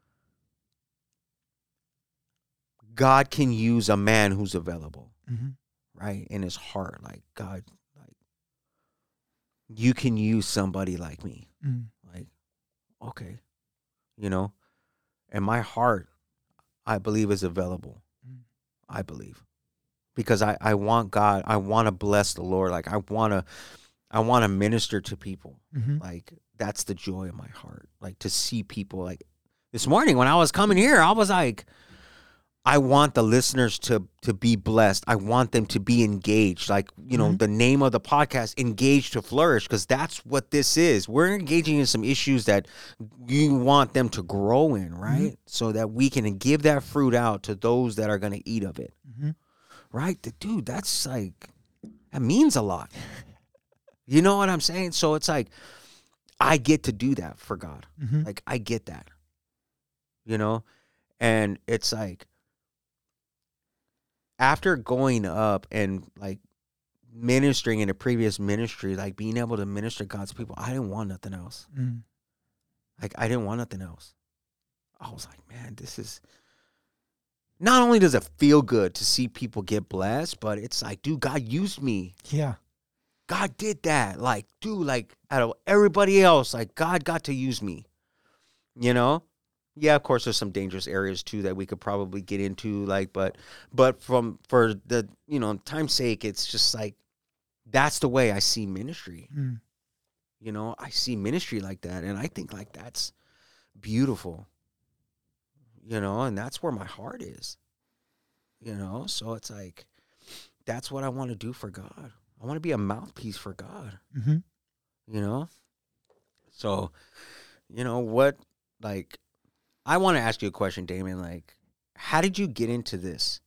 God can use a man who's available, mm-hmm. right? In his heart. Like, God, like, you can use somebody like me. Mm. Like, okay, you know? And my heart, I believe, is available. Mm. I believe. Because I, I want God, I want to bless the Lord. Like I want to, I want to minister to people. Mm-hmm. Like that's the joy of my heart. Like to see people. Like this morning when I was coming here, I was like, I want the listeners to to be blessed. I want them to be engaged. Like, you know, mm-hmm. the name of the podcast, Engage to Flourish, because that's what this is. We're engaging in some issues that you want them to grow in, right? Mm-hmm. So that we can give that fruit out to those that are going to eat of it. Mm-hmm. Right? Dude, that's like, that means a lot. You know what I'm saying? So it's like, I get to do that for God. Mm-hmm. Like, I get that. You know? And it's like, after going up and like ministering in a previous ministry, like being able to minister God's people, I didn't want nothing else. Mm. Like, I didn't want nothing else. I was like, man, this is, not only does it feel good to see people get blessed, but it's like, dude, God used me. Yeah. God did that. Like, dude, like out of everybody else, like God got to use me, you know? Yeah, of course, there's some dangerous areas too that we could probably get into, like, but, but from for the you know time's sake, it's just like that's the way I see ministry. Mm. You know, I see ministry like that, and I think like that's beautiful. You know, and that's where my heart is. You know, so it's like that's what I want to do for God. I want to be a mouthpiece for God. Mm-hmm. You know, so you know what, like. I want to ask you a question, Damon. Like, how did you get into this?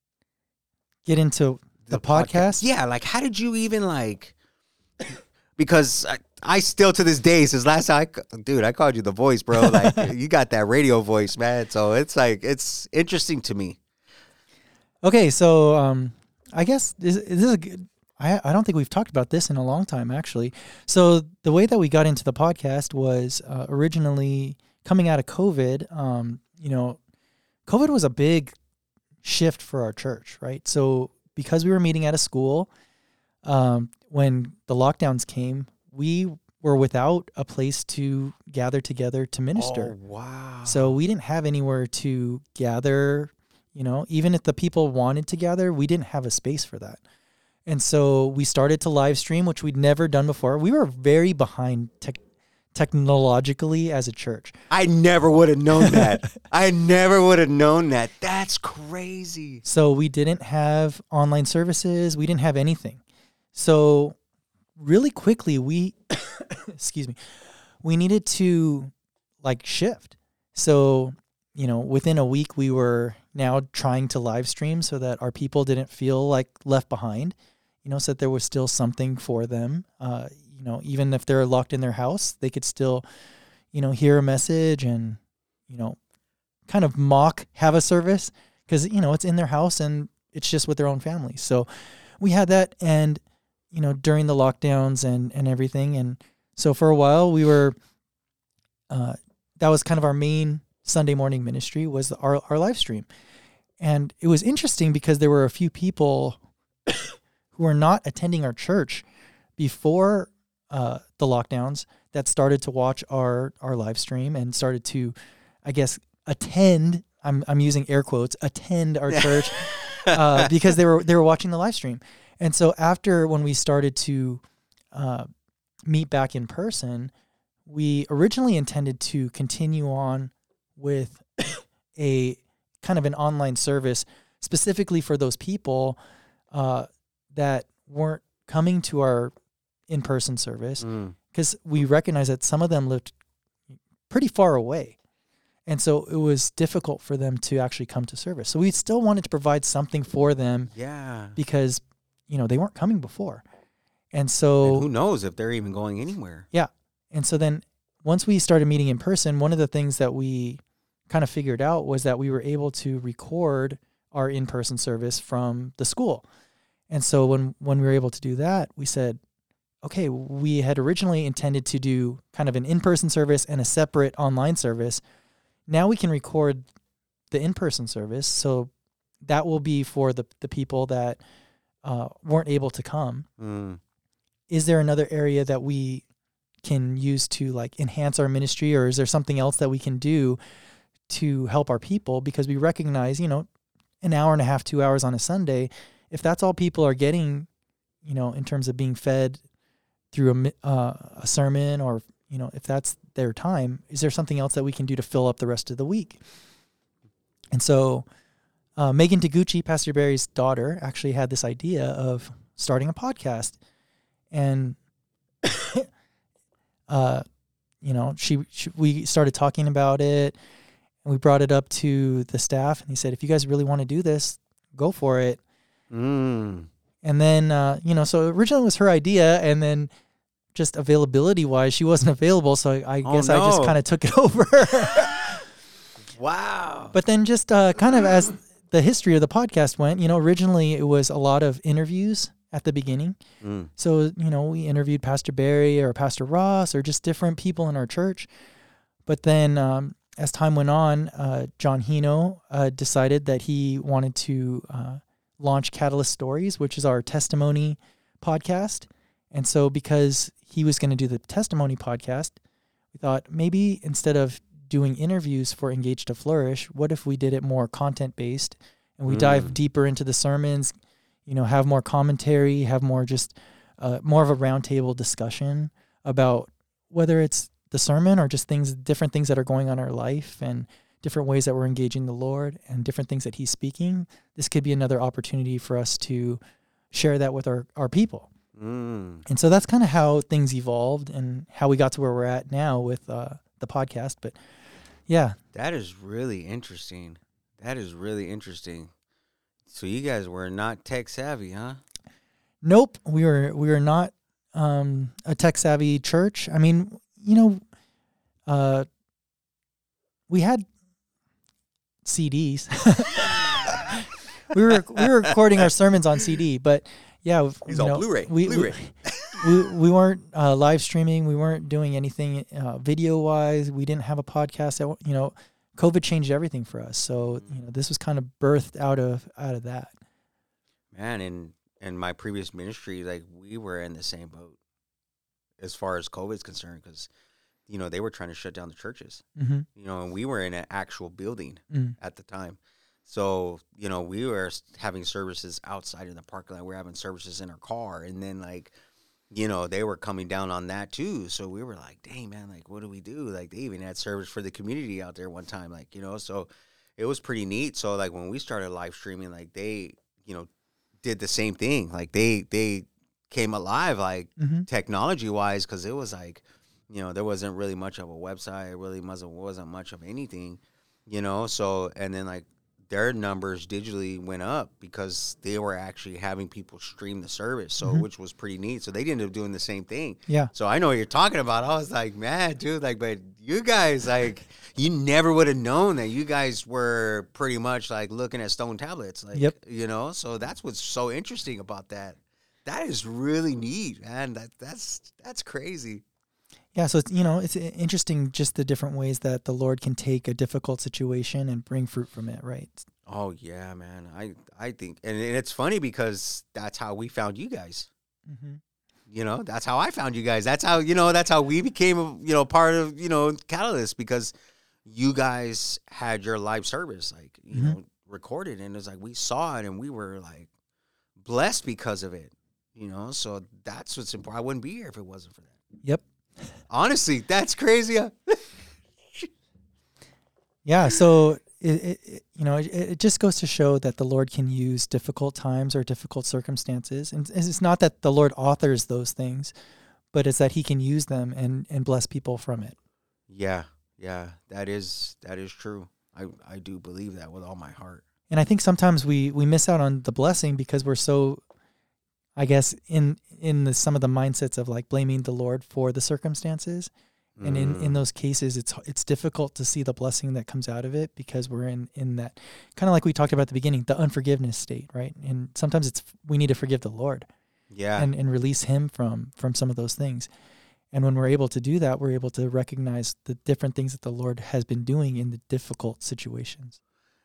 Get into the, the podcast? podcast? Yeah, like, how did you even, like, because I, I still, to this day, since last time, I, dude, I called you the voice, bro. Like, you got that radio voice, man. So it's, like, it's interesting to me. Okay, so um, I guess this, this is a good, I, I don't think we've talked about this in a long time, actually. So the way that we got into the podcast was uh, originally... coming out of COVID, um, you know, COVID was a big shift for our church, right? So because we were meeting at a school, um, when the lockdowns came, we were without a place to gather together to minister. Oh, wow. So we didn't have anywhere to gather, you know, even if the people wanted to gather, we didn't have a space for that. And so we started to live stream, which we'd never done before. We were very behind tech. technologically as a church. I never would have known that. I never would have known that. That's crazy. So we didn't have online services. We didn't have anything. So really quickly, we, excuse me, we needed to like shift. So, you know, within a week, we were now trying to live stream so that our people didn't feel like left behind, you know, so that there was still something for them. Uh, You know, even if they're locked in their house, they could still, you know, hear a message and, you know, kind of mock have a service because, you know, it's in their house and it's just with their own family. So we had that and, you know, during the lockdowns and, and everything. And so for a while we were, uh, that was kind of our main Sunday morning ministry was the, our, our live stream. And it was interesting because there were a few people who were not attending our church before Uh, the lockdowns that started to watch our, our live stream and started to, I guess, attend. I'm I'm using air quotes, attend our church uh, because they were they were watching the live stream. And so after when we started to uh, meet back in person, we originally intended to continue on with a kind of an online service specifically for those people uh, that weren't coming to our in-person service because mm. we recognized that some of them lived pretty far away. And so it was difficult for them to actually come to service. So we still wanted to provide something for them. Yeah. Because, you know, they weren't coming before. And so... And who knows if they're even going anywhere. Yeah. And so then once we started meeting in person, one of the things that we kind of figured out was that we were able to record our in-person service from the school. And so when, when we were able to do that, we said, okay, we had originally intended to do kind of an in-person service and a separate online service. Now we can record the in-person service. So that will be for the, the people that uh, weren't able to come. Mm. Is there another area that we can use to like enhance our ministry, or is there something else that we can do to help our people, because we recognize, you know, an hour and a half, two hours on a Sunday, if that's all people are getting, you know, in terms of being fed through a, mi- uh, a sermon, or, you know, if that's their time, is there something else that we can do to fill up the rest of the week? And so uh, Megan Taguchi, Pastor Barry's daughter, actually had this idea of starting a podcast. And, uh, you know, she, she we started talking about it, and we brought it up to the staff, and he said, if you guys really want to do this, go for it. Mm. And then, uh, you know, so originally it was her idea, and then just availability wise, she wasn't available. So I, I Oh, guess I just no. kind of took it over. Wow. But then just uh, kind of as the history of the podcast went, you know, originally it was a lot of interviews at the beginning. Mm. So, you know, we interviewed Pastor Barry or Pastor Ross or just different people in our church. But then um, as time went on, uh, John Hino uh, decided that he wanted to uh, launch Catalyst Stories, which is our testimony podcast. And so because he was going to do the testimony podcast, we thought maybe instead of doing interviews for Engage to Flourish, what if we did it more content-based, and we mm. dive deeper into the sermons, you know, have more commentary, have more just uh, more of a roundtable discussion about whether it's the sermon or just things, different things that are going on in our life, and different ways that we're engaging the Lord and different things that he's speaking. This could be another opportunity for us to share that with our, our people. Mm. And so that's kind of how things evolved and how we got to where we're at now with uh, the podcast. But yeah. That is really interesting. That is really interesting. So you guys were not tech savvy, huh? Nope. We were, we were not um, a tech savvy church. I mean, you know, uh, we had C Ds. we were we were recording our sermons on C D, but yeah, he's all know, Blu-ray. We, Blu-ray. We, we we weren't uh, live streaming. We weren't doing anything uh, video wise. We didn't have a podcast. That, you know, COVID changed everything for us. So you know, this was kind of birthed out of out of that. Man, in in my previous ministry, like we were in the same boat as far as COVID is concerned, because you know they were trying to shut down the churches. Mm-hmm. You know, and we were in an actual building mm. at the time. So, you know, we were having services outside in the parking lot. We were having services in our car. And then, like, you know, they were coming down on that, too. So we were like, dang, man, like, what do we do? Like, they even had service for the community out there one time, like, you know. So it was pretty neat. So, like, when we started live streaming, like, they, you know, did the same thing. Like, they they came alive, like, mm-hmm. technology-wise, because it was like, you know, there wasn't really much of a website. It really wasn't, wasn't much of anything, you know. So, and then, like, their numbers digitally went up because they were actually having people stream the service, so mm-hmm. which was pretty neat. So they ended up doing the same thing. Yeah. So I know what you're talking about. I was like, man, dude, like, but you guys, like, you never would have known that you guys were pretty much like looking at stone tablets, like, yep. you know. So that's what's so interesting about that. That is really neat, man. That that's that's crazy. Yeah, so it's, you know, it's interesting just the different ways that the Lord can take a difficult situation and bring fruit from it, right? Oh yeah, man. I I think, and it's funny because that's how we found you guys. Mm-hmm. You know, that's how I found you guys. That's how, you know, that's how we became, you know, part of, you know, Catalyst, because you guys had your live service, like, you mm-hmm. know, recorded, and it's like we saw it and we were like blessed because of it, you know. So that's what's important. I wouldn't be here if it wasn't for that. Yep. Honestly, that's crazy. Yeah, so it, it you know it, it just goes to show that the Lord can use difficult times or difficult circumstances, and it's not that the Lord authors those things, but it's that He can use them and, and bless people from it. Yeah, yeah, that is that is true. I I do believe that with all my heart. And I think sometimes we we miss out on the blessing because we're so, I guess, in in the, some of the mindsets of like blaming the Lord for the circumstances. And in, in those cases, it's it's difficult to see the blessing that comes out of it because we're in, in that kind of like we talked about at the beginning, the unforgiveness state, right? And sometimes it's we need to forgive the Lord, yeah, and, and release Him from from some of those things. And when we're able to do that, we're able to recognize the different things that the Lord has been doing in the difficult situations.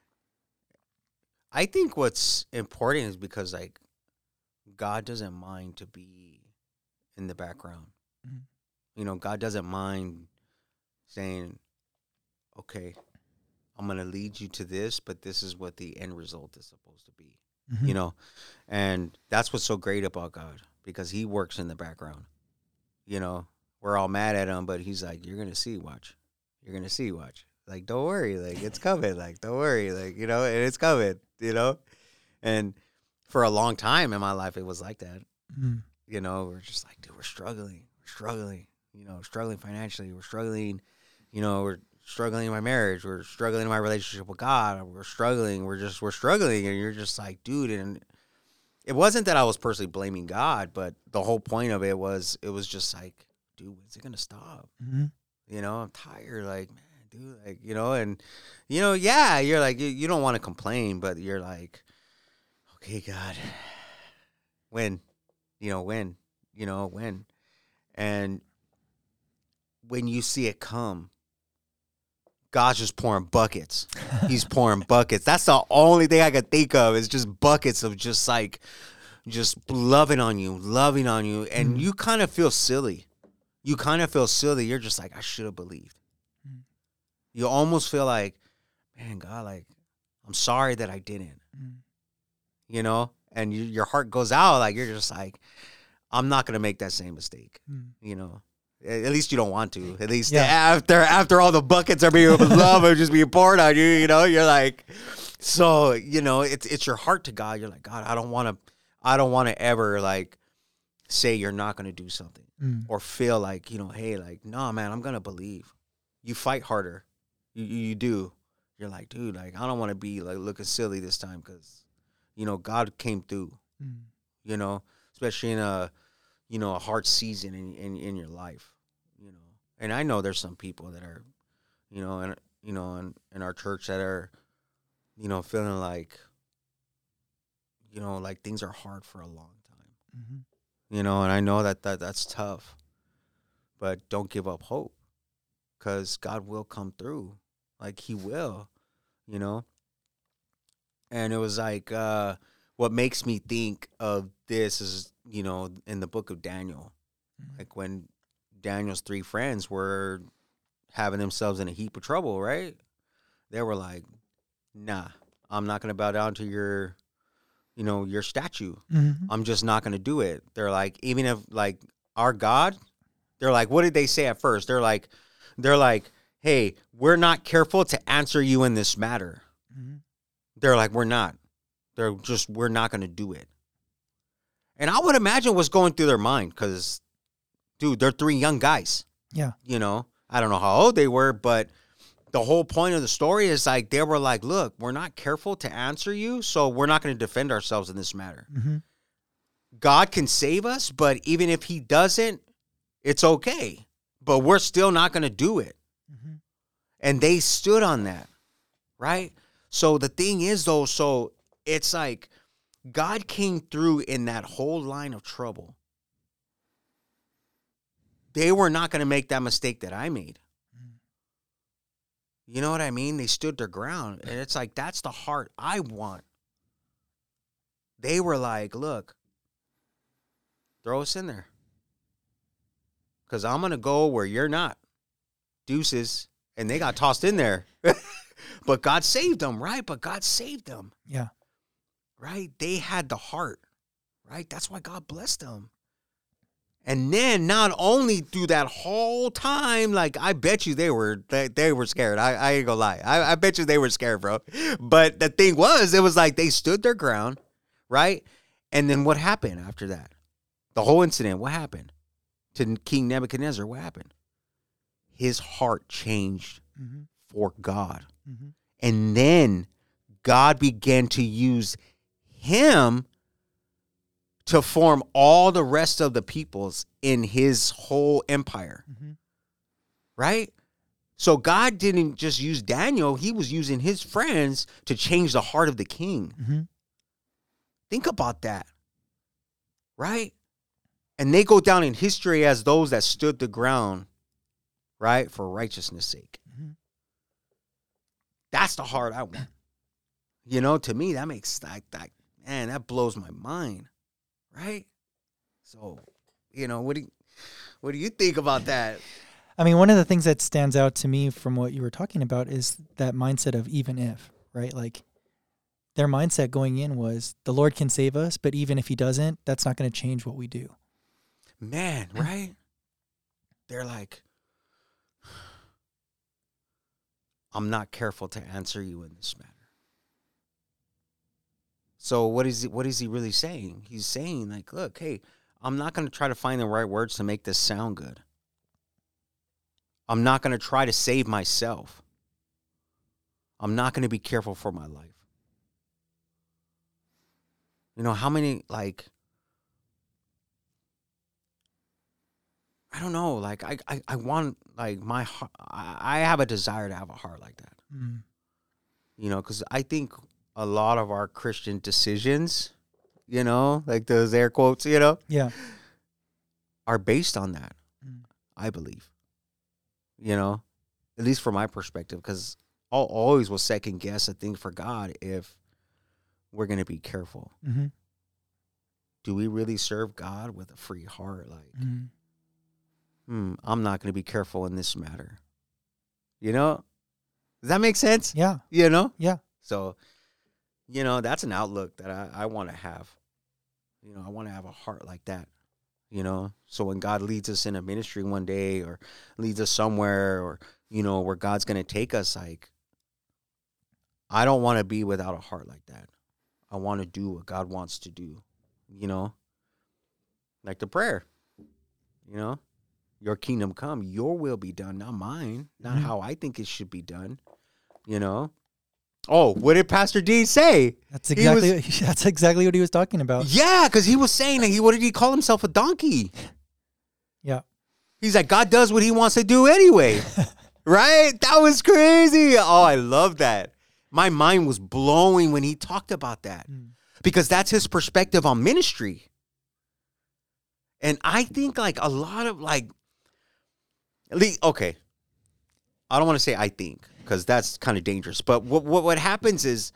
I think what's important is because like God doesn't mind to be in the background. Mm-hmm. You know, God doesn't mind saying, okay, I'm going to lead you to this, but this is what the end result is supposed to be, Mm-hmm. you know? And that's what's so great about God, because he works in the background. You know, we're all mad at him, but he's like, you're going to see, watch. You're going to see, watch. Like, don't worry. Like, it's coming. Like, don't worry. Like, you know, and it's coming, you know? And for a long time in my life, it was like that. Mm-hmm. You know, we're just like, dude, we're struggling. We're struggling. You know, struggling financially. We're struggling, you know, we're struggling in my marriage. We're struggling in my relationship with God. We're struggling. We're just, we're struggling. And you're just like, dude. And it wasn't that I was personally blaming God, but the whole point of it was, it was just like, dude, when's it going to stop? Mm-hmm. You know, I'm tired. Like, man, dude, like, you know, and, you know, yeah, you're like, you, you don't want to complain, but you're like, okay, God, when, you know, when, you know, when. And when you see it come, God's just pouring buckets. He's pouring buckets. That's the only thing I could think of is just buckets of just like, just loving on you, loving on you. And mm. you kind of feel silly. You kind of feel silly. You're just like, I should have believed. Mm. You almost feel like, man, God, like, I'm sorry that I didn't. Mm. You know? And you, your heart goes out. Like, you're just like, I'm not going to make that same mistake. Mm. You know? At least you don't want to. At least yeah. after after all the buckets are being love are just being poured on you, you know, you're like, so you know, it's it's your heart to God. You're like, God, I don't want to, I don't want to ever like say you're not going to do something mm. or feel like, you know, hey, like, no, man, I'm gonna believe. You fight harder, you you do. You're like, dude, like I don't want to be like looking silly this time because, you know, God came through. Mm. You know, especially in a, you know, a hard season in in, in your life. You know, and I know there's some people that are, you know, and you know, in, in our church that are, you know, feeling like, you know, like things are hard for a long time. Mm-hmm. You know, and I know that, that that's tough, but don't give up hope, because God will come through, like He will, you know. And it was like, uh, what makes me think of this is, you know, in the book of Daniel, mm-hmm. like when Daniel's three friends were having themselves in a heap of trouble, right? They were like, nah, I'm not going to bow down to your, you know, your statue. Mm-hmm. I'm just not going to do it. They're like, even if like our God, they're like, what did they say at first? They're like, they're like, hey, we're not careful to answer you in this matter. Mm-hmm. They're like, we're not. They're just, we're not going to do it. And I would imagine what's going through their mind, because dude, they're three young guys. Yeah. You know, I don't know how old they were, but the whole point of the story is like, they were like, look, we're not careful to answer you, so we're not going to defend ourselves in this matter. Mm-hmm. God can save us, but even if He doesn't, it's okay. But we're still not going to do it. Mm-hmm. And they stood on that, right? So the thing is, though, so it's like God came through in that whole line of trouble. They were not going to make that mistake that I made. You know what I mean? They stood their ground. And it's like, that's the heart I want. They were like, look, throw us in there, because I'm going to go where you're not. Deuces. And they got tossed in there. But God saved them, right? But God saved them. Yeah. Right? They had the heart, right? That's why God blessed them. And then not only through that whole time, like I bet you they were they, they were scared. I, I ain't gonna lie. I, I bet you they were scared, bro. But the thing was, it was like they stood their ground, right? And then what happened after that? The whole incident, what happened? To King Nebuchadnezzar, what happened? His heart changed mm-hmm. for God. Mm-hmm. And then God began to use him to form all the rest of the peoples in his whole empire. Mm-hmm. Right? So God didn't just use Daniel. He was using his friends to change the heart of the king. Mm-hmm. Think about that. Right? And they go down in history as those that stood the ground, right, for righteousness' sake. Mm-hmm. That's the heart I want. You know, to me, that makes, like, that, man, that blows my mind. Right? So, you know, what do you, what do you think about that? I mean, one of the things that stands out to me from what you were talking about is that mindset of even if, right? Like their mindset going in was the Lord can save us, but even if he doesn't, that's not going to change what we do. Man, right? They're like, I'm not careful to answer you in this matter. So what is he, what is he really saying? He's saying like, look, hey, I'm not going to try to find the right words to make this sound good. I'm not going to try to save myself. I'm not going to be careful for my life. You know, how many, like, I don't know, like, I, I, I want, like, my heart, I, I have a desire to have a heart like that. Mm. You know, because I think a lot of our Christian decisions, you know, like those air quotes, you know, yeah, are based on that, mm. I believe. You know, at least from my perspective, because I'll always will second guess a thing for God if we're going to be careful. Mm-hmm. Do we really serve God with a free heart? Like, mm. hmm, I'm not going to be careful in this matter. You know, does that make sense? Yeah. You know? Yeah. So, you know, that's an outlook that I, I want to have. You know, I want to have a heart like that. You know, so when God leads us in a ministry one day or leads us somewhere or, you know, where God's going to take us, like, I don't want to be without a heart like that. I want to do what God wants to do, you know, like the prayer, you know, your kingdom come, your will be done, not mine, not mm-hmm. how I think it should be done, you know. Oh, what did Pastor D say? That's exactly was, that's exactly what he was talking about. Yeah, because he was saying that he what did he call himself a donkey? Yeah. He's like, God does what he wants to do anyway. Right? That was crazy. Oh, I love that. My mind was blowing when he talked about that. Mm. Because that's his perspective on ministry. And I think like a lot of like okay. I don't want to say I think. Because that's kind of dangerous. But what, what what happens is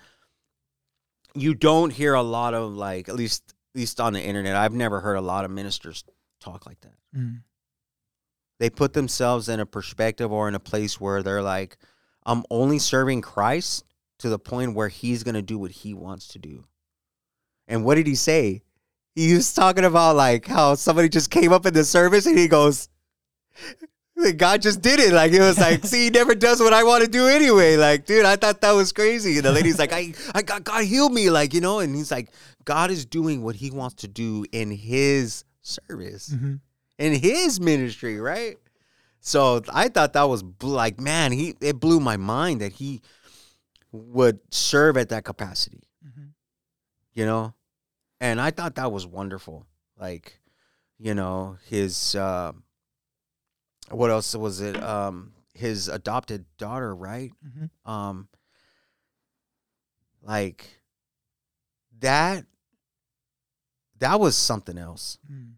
you don't hear a lot of, like, at least at least on the internet, I've never heard a lot of ministers talk like that. Mm. They put themselves in a perspective or in a place where they're like, I'm only serving Christ to the point where he's going to do what he wants to do. And what did he say? He was talking about, like, how somebody just came up in the service and he goes, God just did it. Like, it was like, see, he never does what I want to do anyway. Like, dude, I thought that was crazy. And the lady's like, I, I got God healed me. Like, you know, and he's like, God is doing what he wants to do in his service, mm-hmm. in his ministry, right? So I thought that was like, man, he it blew my mind that he would serve at that capacity, mm-hmm. you know? And I thought that was wonderful. Like, you know, his, uh, what else was it? Um, his adopted daughter, right? Mm-hmm. Um, like that, that was something else. Mm.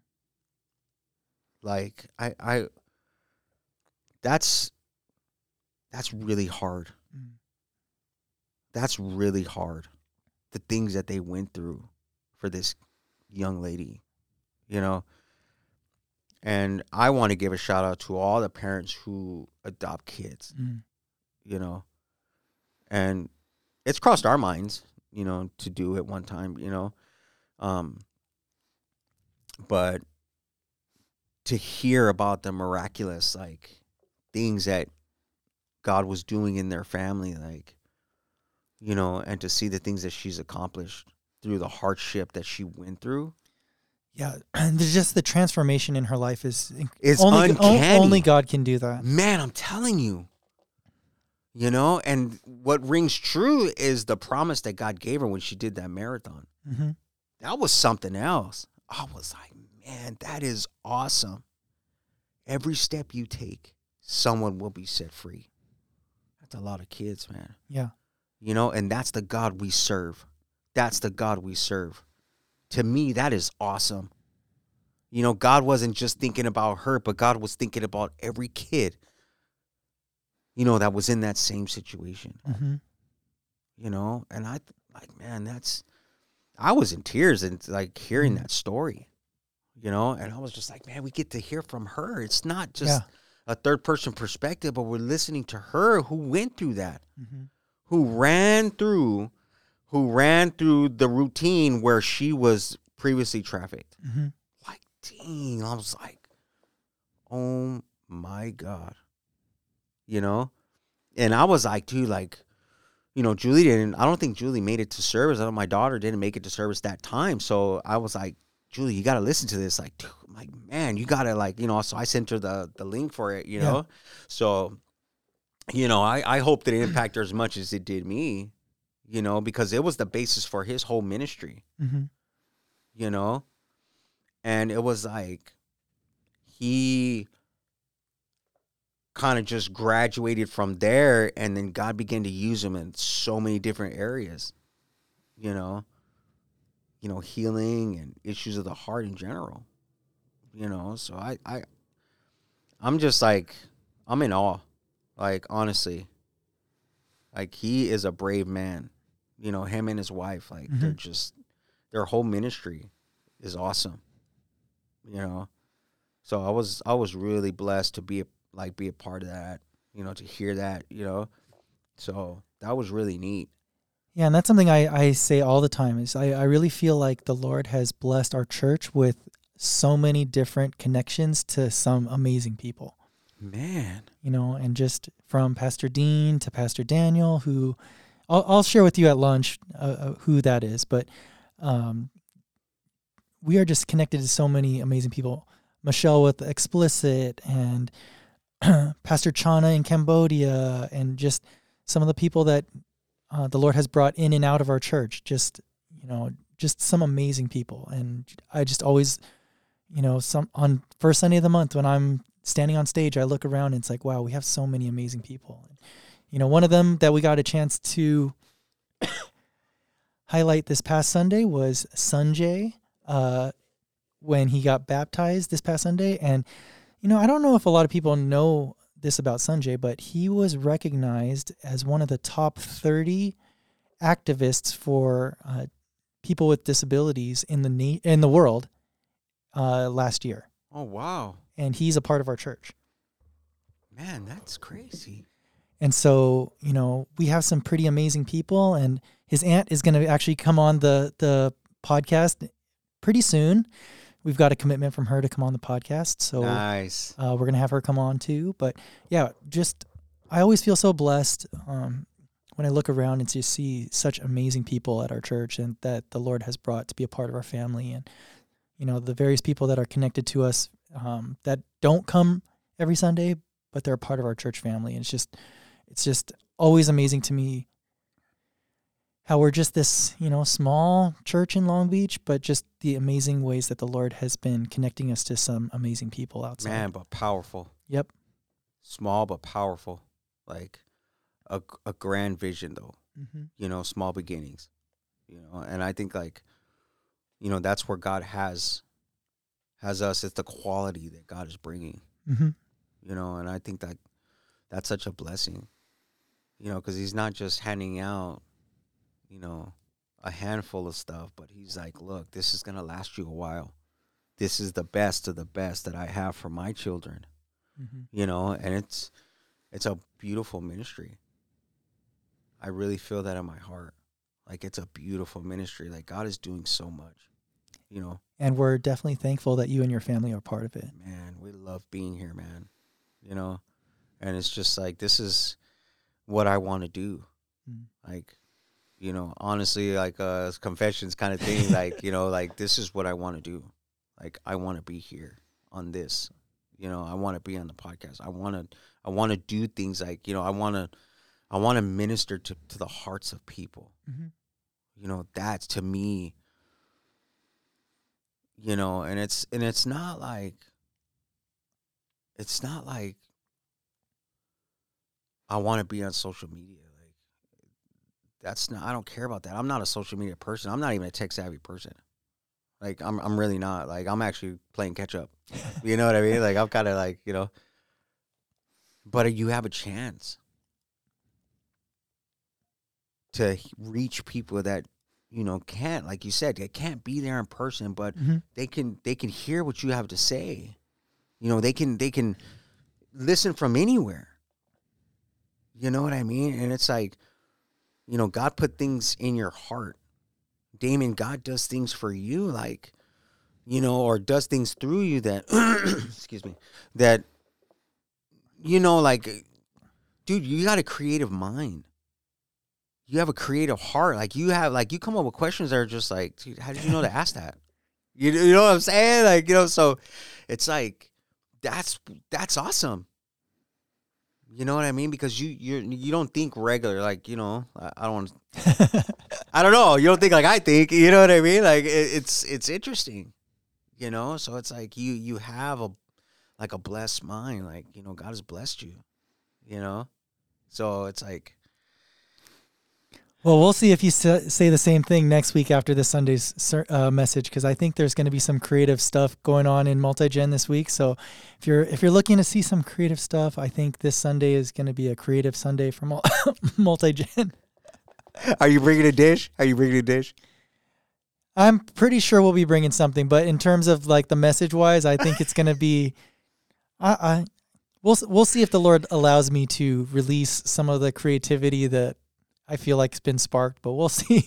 Like I, I, that's, that's really hard. Mm. That's really hard. The things that they went through for this young lady, you know. And I want to give a shout out to all the parents who adopt kids, mm. you know. And it's crossed our minds, you know, to do it one time, you know. Um, but to hear about the miraculous, like, things that God was doing in their family, like, you know, and to see the things that she's accomplished through the hardship that she went through. Yeah, and just the transformation in her life is it's only, uncanny. Only God can do that. Man, I'm telling you. You know, and what rings true is the promise that God gave her when she did that marathon. Mm-hmm. That was something else. I was like, man, that is awesome. Every step you take, someone will be set free. That's a lot of kids, man. Yeah. You know, and that's the God we serve. That's the God we serve. To me, that is awesome. You know, God wasn't just thinking about her, but God was thinking about every kid, you know, that was in that same situation. Mm-hmm. You know, and I, like, man, that's, I was in tears and, like, hearing mm-hmm. that story, you know, and I was just like, man, we get to hear from her. It's not just, a third person perspective, but we're listening to her who went through that, mm-hmm. who ran through, who ran through the routine where she was previously trafficked. Mm-hmm. Like, dang, I was like, oh my God, you know? And I was like, dude, like, you know, Julie didn't, I don't think Julie made it to service. I know my daughter didn't make it to service that time. So I was like, Julie, you got to listen to this. Like, dude, I'm like, man, you got to, like, you know, so I sent her the, the link for it, you know? Yeah. So, you know, I, I hope that it impacted her as much as it did me, you know, because it was the basis for his whole ministry, mm-hmm. you know? And it was like, he kind of just graduated from there, and then God began to use him in so many different areas, you know, you know, healing and issues of the heart in general, you know. So I, I, I'm just like, I'm in awe, like, honestly, like, he is a brave man, you know, him and his wife, like, mm-hmm. they're just, their whole ministry is awesome, you know. So I was, I was really blessed to be a, like, be a part of that, you know, to hear that, you know. So that was really neat. Yeah, and that's something I, I say all the time is I, I really feel like the Lord has blessed our church with so many different connections to some amazing people. Man. You know, and just from Pastor Dean to Pastor Daniel, who I'll, I'll share with you at lunch uh, who that is, but um, we are just connected to so many amazing people. Michelle with Explicit, and Pastor Chana in Cambodia, and just some of the people that uh, the Lord has brought in and out of our church. Just, you know, just some amazing people. And I just always, you know, some on first Sunday of the month when I'm standing on stage, I look around and it's like, wow, we have so many amazing people. You know, one of them that we got a chance to highlight this past Sunday was Sanjay, uh, when he got baptized this past Sunday. And you know, I don't know if a lot of people know this about Sanjay, but he was recognized as one of the top thirty activists for uh, people with disabilities in the na- in the world uh, last year. Oh, wow. And he's a part of our church. Man, that's crazy. And so, you know, we have some pretty amazing people, and his aunt is going to actually come on the, the podcast pretty soon. We've got a commitment from her to come on the podcast. So nice. Uh, we're going to have her come on too. But yeah, just, I always feel so blessed um, when I look around and just see such amazing people at our church, and that the Lord has brought to be a part of our family. And, you know, the various people that are connected to us um, that don't come every Sunday, but they're a part of our church family. And it's just, it's just always amazing to me how we're just this, you know, small church in Long Beach, but just the amazing ways that the Lord has been connecting us to some amazing people outside. Man, but powerful. Yep. Small but powerful. Like a, a grand vision, though. Mm-hmm. You know, small beginnings. You know, and I think, like, you know, that's where God has has us. It's the quality that God is bringing. Mm-hmm. You know, and I think that that's such a blessing. You know, because he's not just handing out, you know, a handful of stuff, but he's like, look, this is going to last you a while. This is the best of the best that I have for my children, mm-hmm. you know, and it's, it's a beautiful ministry. I really feel that in my heart. Like, it's a beautiful ministry. Like, God is doing so much, you know. And we're definitely thankful that you and your family are part of it. Man, we love being here, man, you know, and it's just like, this is what I want to do. Mm-hmm. Like, you know, honestly, like uh, confessions kind of thing, like, you know, like, this is what I want to do. Like, I want to be here on this, you know, I want to be on the podcast. I want to, I want to do things like, you know, I want to, I want to minister to, to the hearts of people. Mm-hmm. You know, that's to me, you know, and it's, and it's not like, it's not like I want to be on social media. That's not, I don't care about that. I'm not a social media person. I'm not even a tech savvy person. Like, I'm I'm really not. Like, I'm actually playing catch up. You know what I mean? Like, I'm kind of like, you know, but you have a chance to reach people that, you know, can't, like you said, they can't be there in person, but mm-hmm. they can, they can hear what you have to say. You know, they can, they can, listen from anywhere. You know what I mean? And it's like, you know, God put things in your heart. Damon, God does things for you, like, you know, or does things through you that, excuse me, that, you know, like, dude, you got a creative mind. You have a creative heart. Like, you have, like, you come up with questions that are just like, dude, how did you know to ask that? You, you know what I'm saying? Like, you know, so it's like, that's, that's awesome. You know what I mean? Because you you you don't think regular, like, you know, I, I don't want I don't know. You don't think like I think, you know what I mean? Like, it, it's it's interesting, you know? So it's like you you have a, like a blessed mind. Like, you know, God has blessed you, you know? So it's like. Well, we'll see if you say the same thing next week after this Sunday's uh, message, because I think there's going to be some creative stuff going on in Multigen this week. So if you're if you're looking to see some creative stuff, I think this Sunday is going to be a creative Sunday for Mul- Multigen. Are you bringing a dish? Are you bringing a dish? I'm pretty sure we'll be bringing something, but in terms of like the message wise, I think it's going to be. I, I we'll we'll see if the Lord allows me to release some of the creativity that I feel like it's been sparked, but we'll see.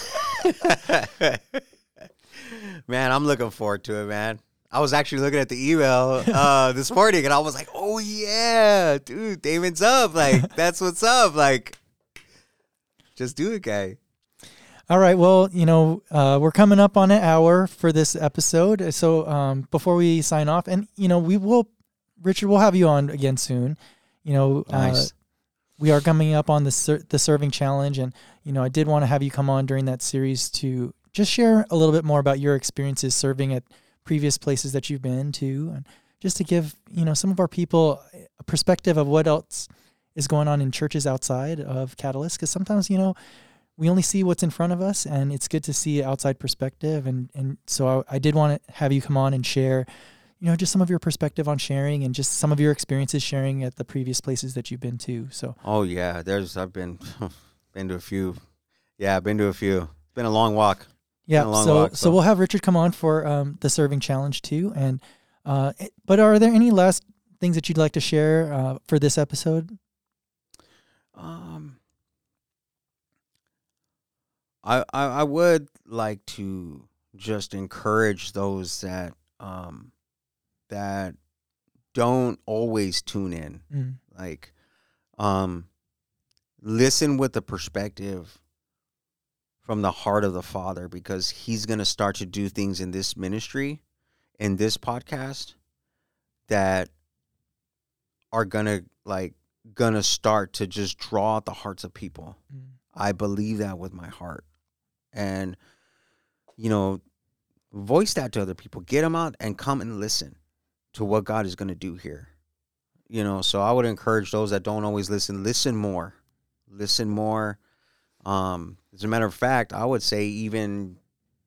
Man, I'm looking forward to it, man. I was actually looking at the email uh, this morning, and I was like, oh, yeah, dude, Damon's up. Like, that's what's up. Like, just do it, guy. All right. Well, you know, uh, we're coming up on an hour for this episode. So um, before we sign off, and, you know, we will, Richard, we'll have you on again soon. You know, nice. uh, we are coming up on the ser- the serving challenge, and you know I did want to have you come on during that series to just share a little bit more about your experiences serving at previous places that you've been to, and just to give you know some of our people a perspective of what else is going on in churches outside of Catalyst. Because sometimes you know we only see what's in front of us, and it's good to see outside perspective. And and so I, I did want to have you come on and share. You know, just some of your perspective on sharing and just some of your experiences sharing at the previous places that you've been to. So, oh yeah, there's I've been been to a few. Yeah, I've been to a few. It's been a long walk. Yeah, a long so, walk, so so we'll have Richard come on for um, the serving challenge too. And uh, but are there any last things that you'd like to share uh, for this episode? Um, I, I I would like to just encourage those that um. that don't always tune in. Mm. Like, um, listen with the perspective from the heart of the Father, because he's going to start to do things in this ministry, in this podcast, that are going to, like, going to start to just draw out the hearts of people. Mm. I believe that with my heart. And, you know, voice that to other people. Get them out and come and listen to what God is going to do here. You know, so I would encourage those that don't always listen, listen more. Listen more. Um, as a matter of fact, I would say even,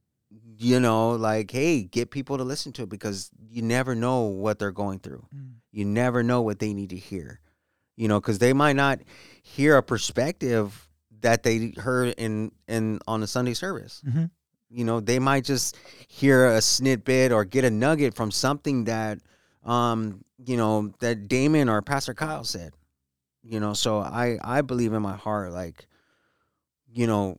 you know, like, hey, get people to listen to it, because you never know what they're going through. Mm. You never know what they need to hear. You know, because they might not hear a perspective that they heard in, in on the Sunday service. Mm-hmm. You know, they might just hear a snippet or get a nugget from something that, um, you know, that Damon or Pastor Kyle said. You know, so I, I believe in my heart, like, you know,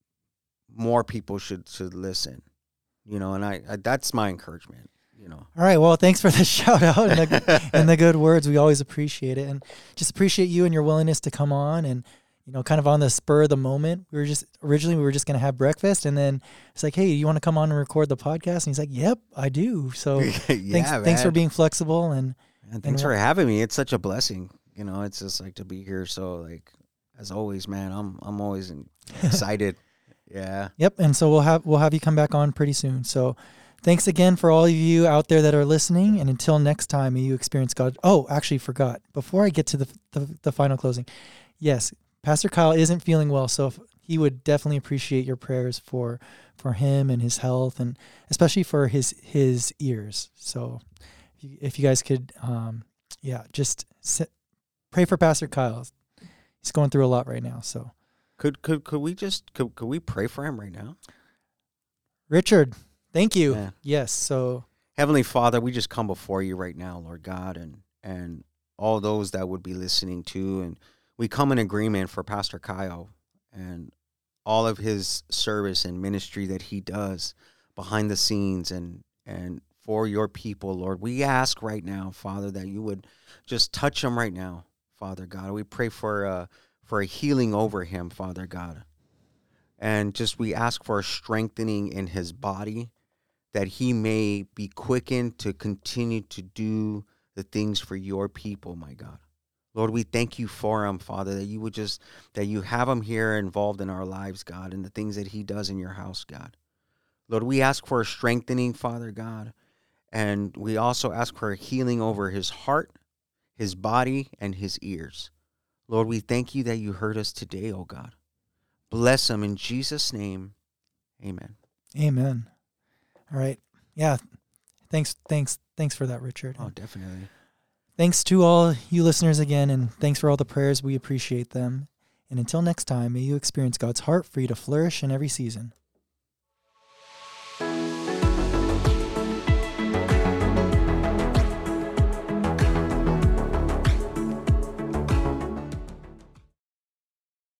more people should should listen. You know, and I, I that's my encouragement. You know. All right. Well, thanks for the shout out and the, and the good words. We always appreciate it, and just appreciate you and your willingness to come on. And you know, kind of on the spur of the moment, we were just originally we were just going to have breakfast, and then it's like, hey, you want to come on and record the podcast? And he's like, yep, I do. So yeah, thanks, man. thanks for being flexible, and, and thanks and, for having me. It's such a blessing. You know, it's just like to be here. So like, as always, man, I'm I'm always excited. Yeah. Yep. And so we'll have we'll have you come back on pretty soon. So thanks again for all of you out there that are listening. And until next time, may you experience God. Oh, actually forgot. Before I get to the the, the final closing, yes, Pastor Kyle isn't feeling well, so if, he would definitely appreciate your prayers for for him and his health, and especially for his his ears. So if you, if you guys could, um, yeah, just sit, pray for Pastor Kyle. He's going through a lot right now. So could could could we just could could we pray for him right now? Richard, thank you. Yeah. Yes. So Heavenly Father, we just come before you right now, Lord God, and and all those that would be listening to. And we come in agreement for Pastor Kyle and all of his service and ministry that he does behind the scenes and, and for your people, Lord. We ask right now, Father, that you would just touch him right now, Father God. We pray for uh, for a healing over him, Father God. And just we ask for a strengthening in his body, that he may be quickened to continue to do the things for your people, my God. Lord, we thank you for him, Father, that you would just, that you have him here involved in our lives, God, and the things that he does in your house, God. Lord, we ask for a strengthening, Father God, and we also ask for a healing over his heart, his body, and his ears. Lord, we thank you that you heard us today, oh God. Bless him in Jesus' name. Amen. Amen. All right. Yeah. Thanks, thanks, thanks for that, Richard. Oh, definitely. Thanks to all you listeners again, and thanks for all the prayers. We appreciate them. And until next time, may you experience God's heart for you to flourish in every season.